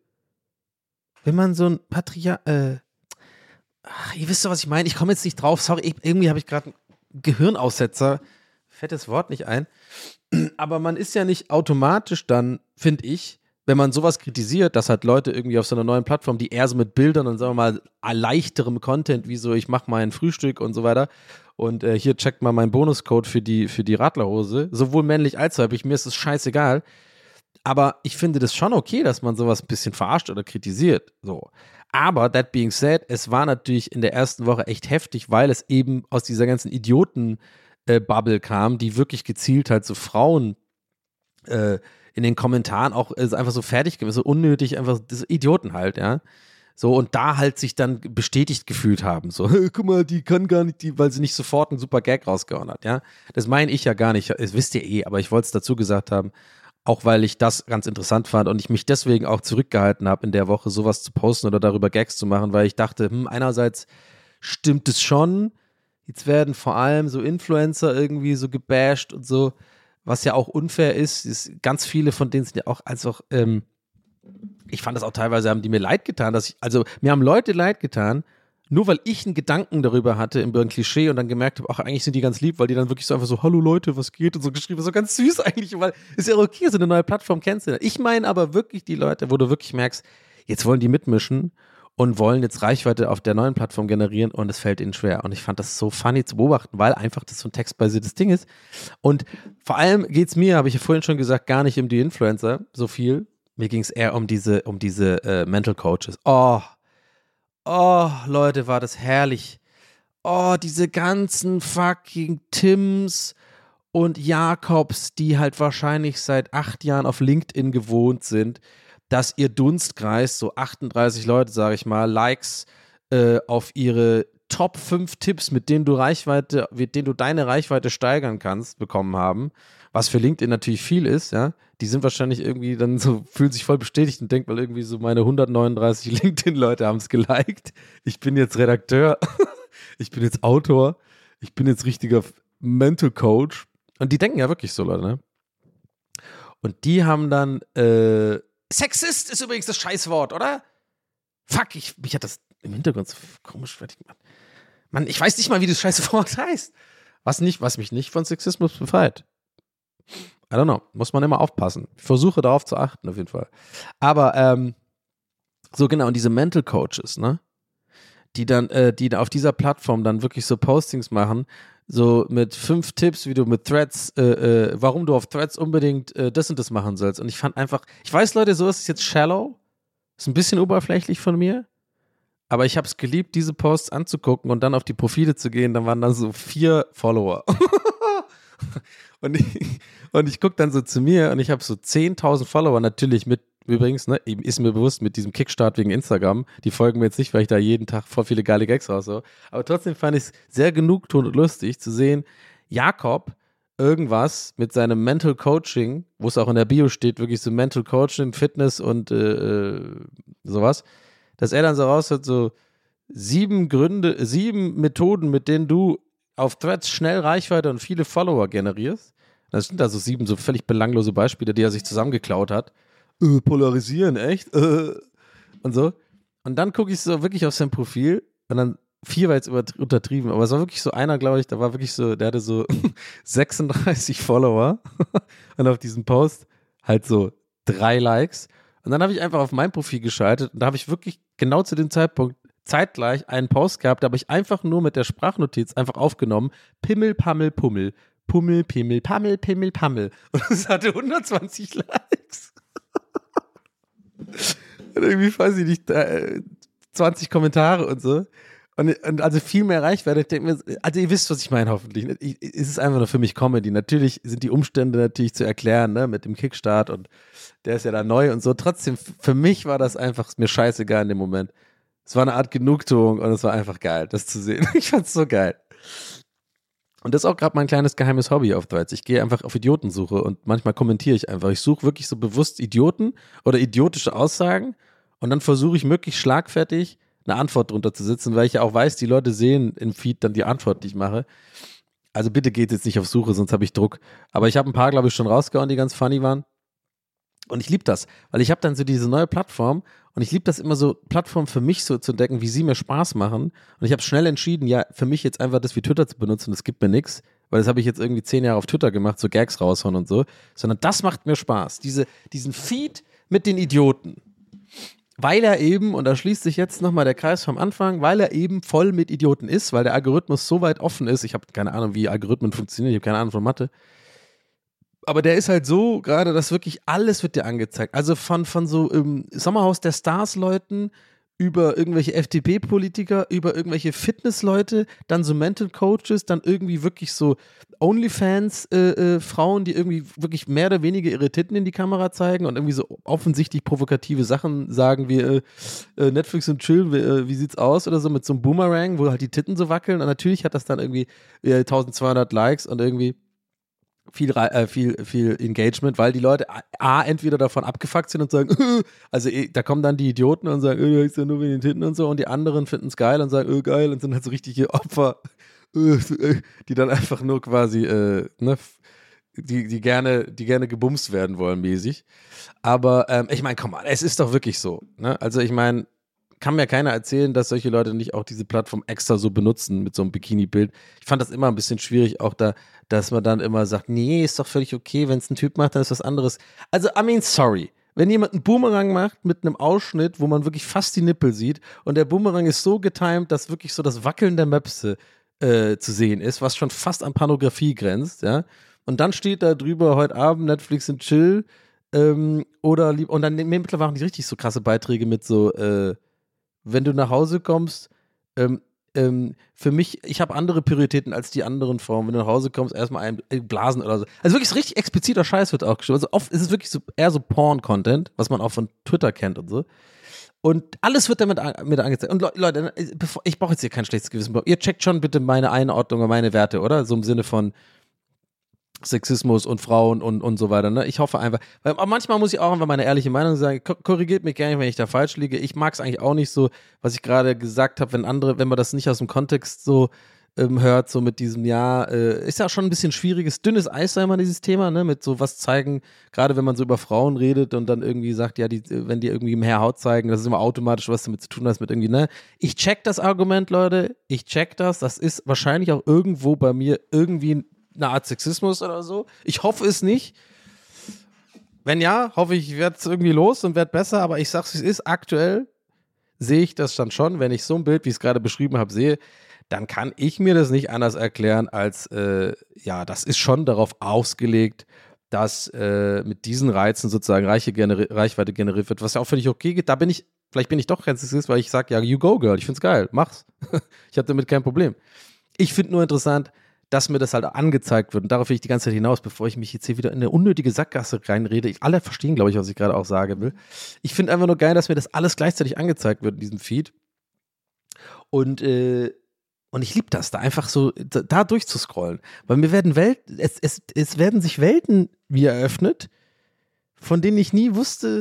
wenn man so ein Patria, äh, ach, ihr wisst doch, was ich meine, ich komme jetzt nicht drauf, sorry, ich, irgendwie habe ich gerade einen Gehirnaussetzer, fällt das Wort nicht ein, aber man ist ja nicht automatisch dann, finde ich, wenn man sowas kritisiert, dass halt Leute irgendwie auf so einer neuen Plattform, die eher so mit Bildern und sagen wir mal leichterem Content, wie so ich mache mein Frühstück und so weiter und äh, hier checkt mal meinen Bonuscode für die, für die Radlerhose, sowohl männlich als weiblich, mir ist es scheißegal, aber ich finde das schon okay, dass man sowas ein bisschen verarscht oder kritisiert, so. Aber, that being said, es war natürlich in der ersten Woche echt heftig, weil es eben aus dieser ganzen Idioten-Bubble äh, kam, die wirklich gezielt halt so Frauen äh, in den Kommentaren auch äh, einfach so fertig gewesen, so unnötig, einfach so Idioten halt, ja. So, und da halt sich dann bestätigt gefühlt haben, so, guck mal, die kann gar nicht, die, weil sie nicht sofort einen super Gag rausgehauen hat, ja. Das meine ich ja gar nicht, das wisst ihr eh, aber ich wollte es dazu gesagt haben, auch weil ich das ganz interessant fand und ich mich deswegen auch zurückgehalten habe, in der Woche sowas zu posten oder darüber Gags zu machen, weil ich dachte, hm, einerseits stimmt es schon, jetzt werden vor allem so Influencer irgendwie so gebasht und so, was ja auch unfair ist, ist, ganz viele von denen sind ja auch, also auch, ähm, ich fand das auch teilweise, haben die mir leid getan, dass ich, also mir haben Leute leid getan, nur weil ich einen Gedanken darüber hatte, über ein Klischee und dann gemerkt habe, ach, eigentlich sind die ganz lieb, weil die dann wirklich so einfach so, hallo Leute, was geht und so geschrieben, so ganz süß eigentlich, weil ist ja okay, so eine neue Plattform kennst du. Ich meine aber wirklich die Leute, wo du wirklich merkst, jetzt wollen die mitmischen und wollen jetzt Reichweite auf der neuen Plattform generieren und es fällt ihnen schwer. Und ich fand das so funny zu beobachten, weil einfach das so ein textbasiertes Ding ist. Und vor allem geht es mir, habe ich ja vorhin schon gesagt, gar nicht um die Influencer so viel. Mir ging es eher um diese, um diese äh, Mental Coaches. Oh, oh, Leute, war das herrlich. Oh, diese ganzen fucking Tims und Jakobs, die halt wahrscheinlich seit acht Jahren auf LinkedIn gewohnt sind, dass ihr Dunstkreis, so achtunddreißig Leute, sage ich mal, Likes äh, auf ihre Top fünf Tipps, mit denen du Reichweite, mit denen du deine Reichweite steigern kannst, bekommen haben, was für LinkedIn natürlich viel ist, ja, die sind wahrscheinlich irgendwie dann so, fühlen sich voll bestätigt und denken, weil irgendwie so meine hundertneununddreißig LinkedIn-Leute haben es geliked, ich bin jetzt Redakteur, ich bin jetzt Autor, ich bin jetzt richtiger Mental Coach und die denken ja wirklich so, Leute, ne? Und die haben dann, äh, Sexist ist übrigens das Scheißwort, oder? Fuck, ich, mich hat das im Hintergrund so komisch fertig gemacht. Mann, ich weiß nicht mal, wie das Scheißwort heißt. Was nicht, was mich nicht von Sexismus befreit. I don't know. Muss man immer aufpassen. Ich versuche darauf zu achten, auf jeden Fall. Aber, ähm, so genau, und diese Mental Coaches, ne? die dann, äh, die auf dieser Plattform dann wirklich so Postings machen, so mit fünf Tipps, wie du mit Threads, äh, äh, warum du auf Threads unbedingt äh, das und das machen sollst. Und ich fand einfach, ich weiß, Leute, so ist es jetzt shallow, ist ein bisschen oberflächlich von mir, aber ich habe es geliebt, diese Posts anzugucken und dann auf die Profile zu gehen, dann waren da so vier Follower. und ich, und ich gucke dann so zu mir und ich habe so zehntausend Follower, natürlich mit, übrigens, ne, ist mir bewusst, mit diesem Kickstart wegen Instagram, die folgen mir jetzt nicht, weil ich da jeden Tag voll viele geile Gags raushaue, aber trotzdem fand ich es sehr genugtuend und lustig zu sehen, Jakob irgendwas mit seinem Mental Coaching, wo es auch in der Bio steht, wirklich so Mental Coaching, Fitness und äh, sowas, dass er dann so raus hat, so sieben Gründe, sieben Methoden, mit denen du auf Threads schnell Reichweite und viele Follower generierst. Das sind also sieben so völlig belanglose Beispiele, die er sich zusammengeklaut hat. Äh, polarisieren, echt? Äh. Und so. Und dann gucke ich so wirklich auf sein Profil und dann, vier war jetzt untertrieben, aber es war wirklich so einer, glaube ich, da war wirklich so, der hatte so sechsunddreißig Follower und auf diesem Post halt so drei Likes. Und dann habe ich einfach auf mein Profil geschaltet und da habe ich wirklich genau zu dem Zeitpunkt zeitgleich einen Post gehabt, da habe ich einfach nur mit der Sprachnotiz einfach aufgenommen, Pimmel, Pammel, Pummel, Pummel, Pimmel, Pammel, Pimmel, Pammel. Und es hatte hundertzwanzig Likes. Und irgendwie, weiß ich nicht, zwanzig Kommentare und so. Und, und also viel mehr Reichweite. Ich denke mir, also ihr wisst, was ich meine, hoffentlich. Ich, es ist einfach nur für mich Comedy. Natürlich sind die Umstände natürlich zu erklären, ne, mit dem Kickstart und der ist ja da neu und so. Trotzdem, für mich war das einfach mir scheißegal in dem Moment. Es war eine Art Genugtuung und es war einfach geil, das zu sehen. Ich fand's so geil. Und das ist auch gerade mein kleines geheimes Hobby auf Threads. Ich gehe einfach auf Idiotensuche und manchmal kommentiere ich einfach. Ich suche wirklich so bewusst Idioten oder idiotische Aussagen und dann versuche ich möglichst schlagfertig eine Antwort drunter zu sitzen, weil ich ja auch weiß, die Leute sehen im Feed dann die Antwort, die ich mache. Also bitte geht jetzt nicht auf Suche, sonst habe ich Druck. Aber ich habe ein paar, glaube ich, schon rausgehauen, die ganz funny waren. Und ich liebe das, weil ich habe dann so diese neue Plattform und ich liebe das immer so, Plattformen für mich so zu entdecken, wie sie mir Spaß machen. Und ich habe schnell entschieden, ja, für mich jetzt einfach das wie Twitter zu benutzen, das gibt mir nichts, weil das habe ich jetzt irgendwie zehn Jahre auf Twitter gemacht, so Gags raushauen und so, sondern das macht mir Spaß. Diese, diesen Feed mit den Idioten. Weil er eben, und da schließt sich jetzt nochmal der Kreis vom Anfang, weil er eben voll mit Idioten ist, weil der Algorithmus so weit offen ist, ich habe keine Ahnung, wie Algorithmen funktionieren, ich habe keine Ahnung von Mathe, aber der ist halt so gerade, dass wirklich alles wird dir angezeigt. Also von, von so im Sommerhaus der Stars-Leuten über irgendwelche F D P-Politiker, über irgendwelche Fitnessleute, dann so Mental Coaches, dann irgendwie wirklich so Onlyfans-Frauen, äh, äh, die irgendwie wirklich mehr oder weniger ihre Titten in die Kamera zeigen und irgendwie so offensichtlich provokative Sachen sagen wie äh, äh, Netflix und Chill, wie, äh, wie sieht's aus oder so mit so einem Boomerang, wo halt die Titten so wackeln und natürlich hat das dann irgendwie äh, eintausendzweihundert Likes und irgendwie viel, äh, viel, viel Engagement, weil die Leute A, entweder davon abgefuckt sind und sagen, äh, also da kommen dann die Idioten und sagen, äh, ist ja nur wegen den Titten und so, und die anderen finden es geil und sagen, äh, geil, und sind halt so richtige Opfer, äh, die dann einfach nur quasi, äh, ne, die, die gerne, die gerne gebumst werden wollen, mäßig. Aber ähm, ich meine, komm mal, es ist doch wirklich so, ne? Also ich meine, kann mir keiner erzählen, dass solche Leute nicht auch diese Plattform extra so benutzen mit so einem Bikini-Bild. Ich fand das immer ein bisschen schwierig, auch da, dass man dann immer sagt, nee, ist doch völlig okay, wenn es ein Typ macht, dann ist was anderes. Also, I mean, sorry. Wenn jemand einen Boomerang macht mit einem Ausschnitt, wo man wirklich fast die Nippel sieht und der Boomerang ist so getimed, dass wirklich so das Wackeln der Möpse äh, zu sehen ist, was schon fast an Pornografie grenzt, ja. Und dann steht da drüber, heute Abend Netflix und Chill, ähm, oder, und dann mittlerweile auch nicht richtig so krasse Beiträge mit so, äh, wenn du nach Hause kommst, ähm, ähm, für mich, ich habe andere Prioritäten als die anderen Frauen. Wenn du nach Hause kommst, erstmal ein Blasen oder so. Also wirklich so richtig expliziter Scheiß wird auch geschrieben. Also oft ist es wirklich so, eher so Porn-Content, was man auch von Twitter kennt und so. Und alles wird damit mit angezeigt. Und Leute, bevor, ich brauche jetzt hier kein schlechtes Gewissen. Ihr checkt schon bitte meine Einordnung und meine Werte, oder? So im Sinne von Sexismus und Frauen und, und so weiter. Ne? Ich hoffe einfach, weil manchmal muss ich auch einfach meine ehrliche Meinung sagen, korrigiert mich gerne, wenn ich da falsch liege. Ich mag es eigentlich auch nicht so, was ich gerade gesagt habe, wenn andere, wenn man das nicht aus dem Kontext so ähm, hört, so mit diesem, ja, äh, ist ja schon ein bisschen schwieriges, dünnes Eis, sei mal dieses Thema, ne, mit so was zeigen, gerade wenn man so über Frauen redet und dann irgendwie sagt, ja, die, wenn die irgendwie mehr Haut zeigen, das ist immer automatisch was damit zu tun hat, mit irgendwie, ne. Ich check das Argument, Leute, ich check das, das ist wahrscheinlich auch irgendwo bei mir irgendwie eine Art Sexismus oder so. Ich hoffe es nicht. Wenn ja, hoffe ich, ich werde es irgendwie los und werde besser, aber ich sag's, es ist aktuell, sehe ich das dann schon, wenn ich so ein Bild, wie ich es gerade beschrieben habe, sehe, dann kann ich mir das nicht anders erklären, als, äh, ja, das ist schon darauf ausgelegt, dass äh, mit diesen Reizen sozusagen Reiche generi- Reichweite generiert wird, was ja auch völlig okay geht. Da bin ich, vielleicht bin ich doch ganz Sexist, weil ich sage, ja, you go, girl, ich find's geil, mach's. Ich habe damit kein Problem. Ich finde nur interessant, dass mir das halt angezeigt wird. Und darauf will ich die ganze Zeit hinaus, bevor ich mich jetzt hier wieder in eine unnötige Sackgasse reinrede. Ich, alle verstehen, glaube ich, was ich gerade auch sagen will. Ich finde einfach nur geil, dass mir das alles gleichzeitig angezeigt wird in diesem Feed. Und, äh, und ich liebe das, da einfach so, da, da durchzuscrollen. Weil mir werden Welten, es, es, es werden sich Welten wie eröffnet, von denen ich nie wusste,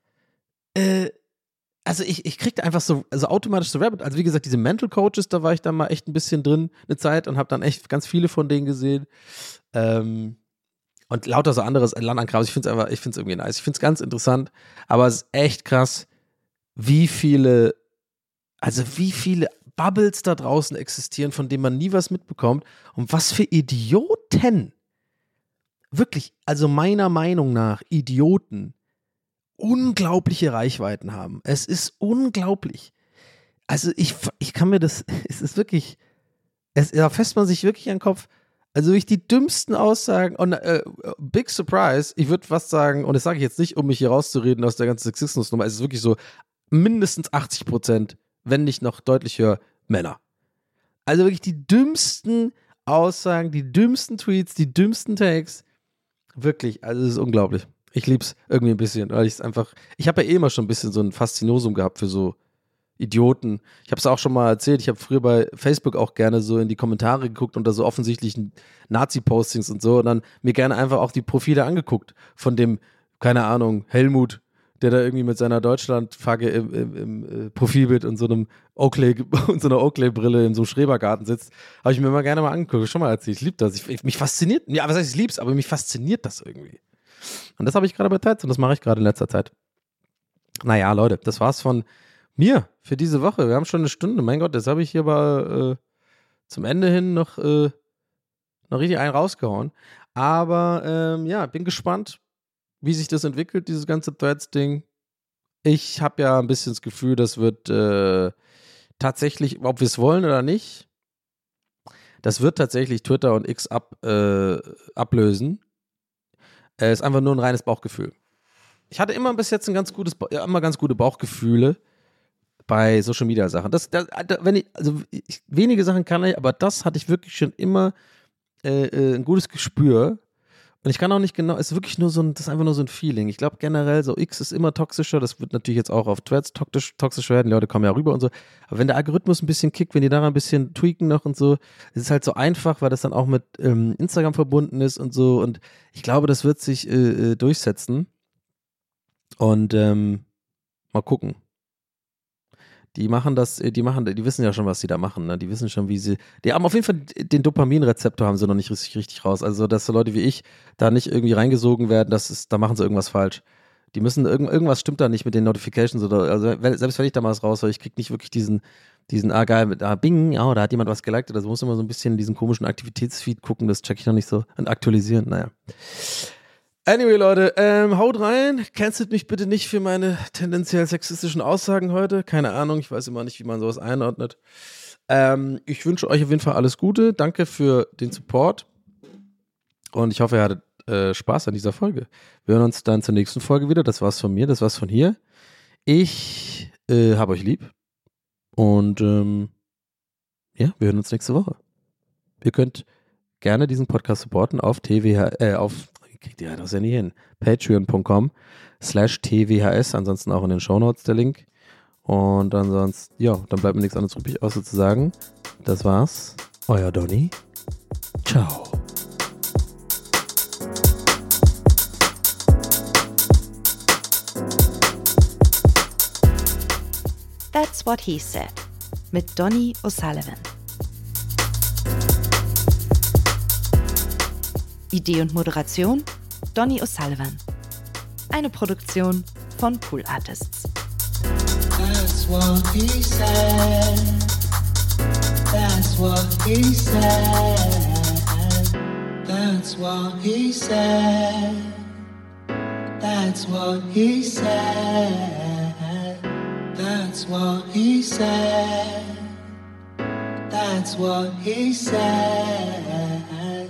äh, also ich, ich kriegte einfach so, also automatisch so Rabbit, also wie gesagt, diese Mental Coaches, da war ich dann mal echt ein bisschen drin, eine Zeit, und habe dann echt ganz viele von denen gesehen. Ähm, und lauter so anderes Landankram. Ich finde es einfach, ich finde es irgendwie nice. Ich finde es ganz interessant, aber es ist echt krass, wie viele, also wie viele Bubbles da draußen existieren, von denen man nie was mitbekommt, und was für Idioten, wirklich, also meiner Meinung nach, Idioten, unglaubliche Reichweiten haben. Es ist unglaublich. Also ich, ich kann mir das, es ist wirklich, es, da fässt man sich wirklich an den Kopf. Also wirklich die dümmsten Aussagen, und äh, big surprise, ich würde fast sagen, und das sage ich jetzt nicht, um mich hier rauszureden aus der ganzen Sexismusnummer, es ist wirklich so, mindestens achtzig Prozent, wenn nicht noch deutlich höher, Männer. Also wirklich die dümmsten Aussagen, die dümmsten Tweets, die dümmsten Takes. Wirklich, also es ist unglaublich. Ich lieb's irgendwie ein bisschen, weil ich es einfach, ich habe ja eh immer schon ein bisschen so ein Faszinosum gehabt für so Idioten. Ich habe es auch schon mal erzählt, ich habe früher bei Facebook auch gerne so in die Kommentare geguckt unter so offensichtlichen Nazi-Postings und so, und dann mir gerne einfach auch die Profile angeguckt von dem, keine Ahnung, Helmut, der da irgendwie mit seiner Deutschland-Flagge im, im, im Profilbild und so einem Oakley und so einer Oakley-Brille in so einem Schrebergarten sitzt. Habe ich mir immer gerne mal angeguckt, schon mal erzählt. Ich liebe das. Ich, ich, mich fasziniert, ja, was heißt, ich lieb's, aber mich fasziniert das irgendwie. Und das habe ich gerade bei Tides, und das mache ich gerade in letzter Zeit. Naja, Leute, das war's von mir für diese Woche. Wir haben schon eine Stunde. Mein Gott, jetzt habe ich hier aber äh, zum Ende hin noch, äh, noch richtig einen rausgehauen. Aber ähm, ja, bin gespannt, wie sich das entwickelt, dieses ganze Threads-Ding. Ich habe ja ein bisschen das Gefühl, das wird äh, tatsächlich, ob wir es wollen oder nicht, das wird tatsächlich Twitter und X ab, äh, ablösen. Es äh, ist einfach nur ein reines Bauchgefühl. Ich hatte immer bis jetzt ein ganz gutes, ja, immer ganz gute Bauchgefühle bei Social Media Sachen. Das, das, wenn ich, also ich, wenige Sachen kann ich, aber das hatte ich wirklich schon immer äh, äh, ein gutes Gespür. Und ich kann auch nicht genau, es ist wirklich nur so ein, das ist einfach nur so ein Feeling. Ich glaube generell, so X ist immer toxischer, das wird natürlich jetzt auch auf Threads toxisch, toxisch werden, die Leute kommen ja rüber und so. Aber wenn der Algorithmus ein bisschen kickt, wenn die daran ein bisschen tweaken noch und so, es ist halt so einfach, weil das dann auch mit ähm, Instagram verbunden ist und so. Und ich glaube, das wird sich äh, äh, durchsetzen. Und ähm, mal gucken. Die machen das, die machen, die wissen ja schon, was sie da machen, ne? Die wissen schon, wie sie, die haben auf jeden Fall den Dopaminrezeptor haben sie noch nicht richtig, richtig raus. Also, dass so Leute wie ich da nicht irgendwie reingesogen werden, das ist, da machen sie irgendwas falsch. Die müssen, irgend, irgendwas stimmt da nicht mit den Notifications oder, also, wenn, selbst wenn ich da mal was raus, weil ich krieg nicht wirklich diesen, diesen, ah geil, mit, ah bing, oh, da hat jemand was geliked oder so, muss immer so ein bisschen diesen komischen Aktivitätsfeed gucken, das check ich noch nicht so und aktualisieren, naja. Anyway, Leute, ähm, haut rein. Cancelt mich bitte nicht für meine tendenziell sexistischen Aussagen heute. Keine Ahnung, ich weiß immer nicht, wie man sowas einordnet. Ähm, ich wünsche euch auf jeden Fall alles Gute. Danke für den Support. Und ich hoffe, ihr hattet äh, Spaß an dieser Folge. Wir hören uns dann zur nächsten Folge wieder. Das war's von mir, das war's von hier. Ich äh, habe euch lieb. Und ähm, ja, wir hören uns nächste Woche. Ihr könnt gerne diesen Podcast supporten auf T W H, äh, auf kriegt ihr das ja nie hin. Patreon.com slash TWHS, ansonsten auch in den Shownotes der Link. Und ansonsten, ja, dann bleibt mir nichts anderes übrig, außer zu sagen, das war's. Euer Donny. Ciao. That's What He Said mit Donny O'Sullivan. Idee und Moderation Donny O'Sullivan. Eine Produktion von Pool Artists. That's what he said. That's what he said. That's what he said. That's what he said. That's That's what he said. That's what he said.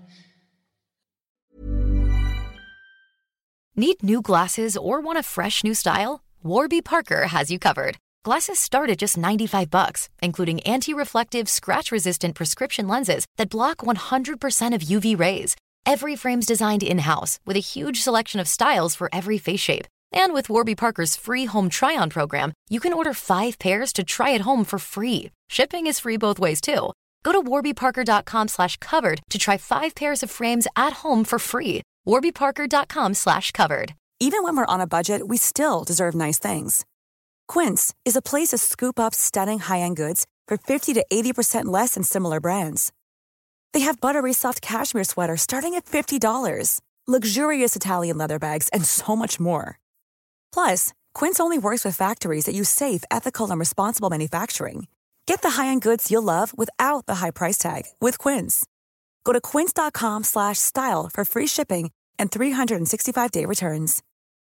Need new glasses or want a fresh new style? Warby Parker has you covered. Glasses start at just ninety-five bucks, including anti-reflective, scratch-resistant prescription lenses that block one hundred percent of U V rays. Every frame's designed in-house with a huge selection of styles for every face shape. And with Warby Parker's free home try-on program, you can order five pairs to try at home for free. Shipping is free both ways, too. Go to warbyparker.com slash covered to try five pairs of frames at home for free. warbyparker.com slash covered. Even when we're on a budget, we still deserve nice things. Quince is a place to scoop up stunning high-end goods for fifty to eighty percent less than similar brands. They have buttery soft cashmere sweaters starting at fifty dollars, luxurious Italian leather bags, and so much more. Plus, Quince only works with factories that use safe, ethical, and responsible manufacturing. Get the high-end goods you'll love without the high price tag with Quince. Go to quince.com slash style for free shipping and three sixty-five day returns.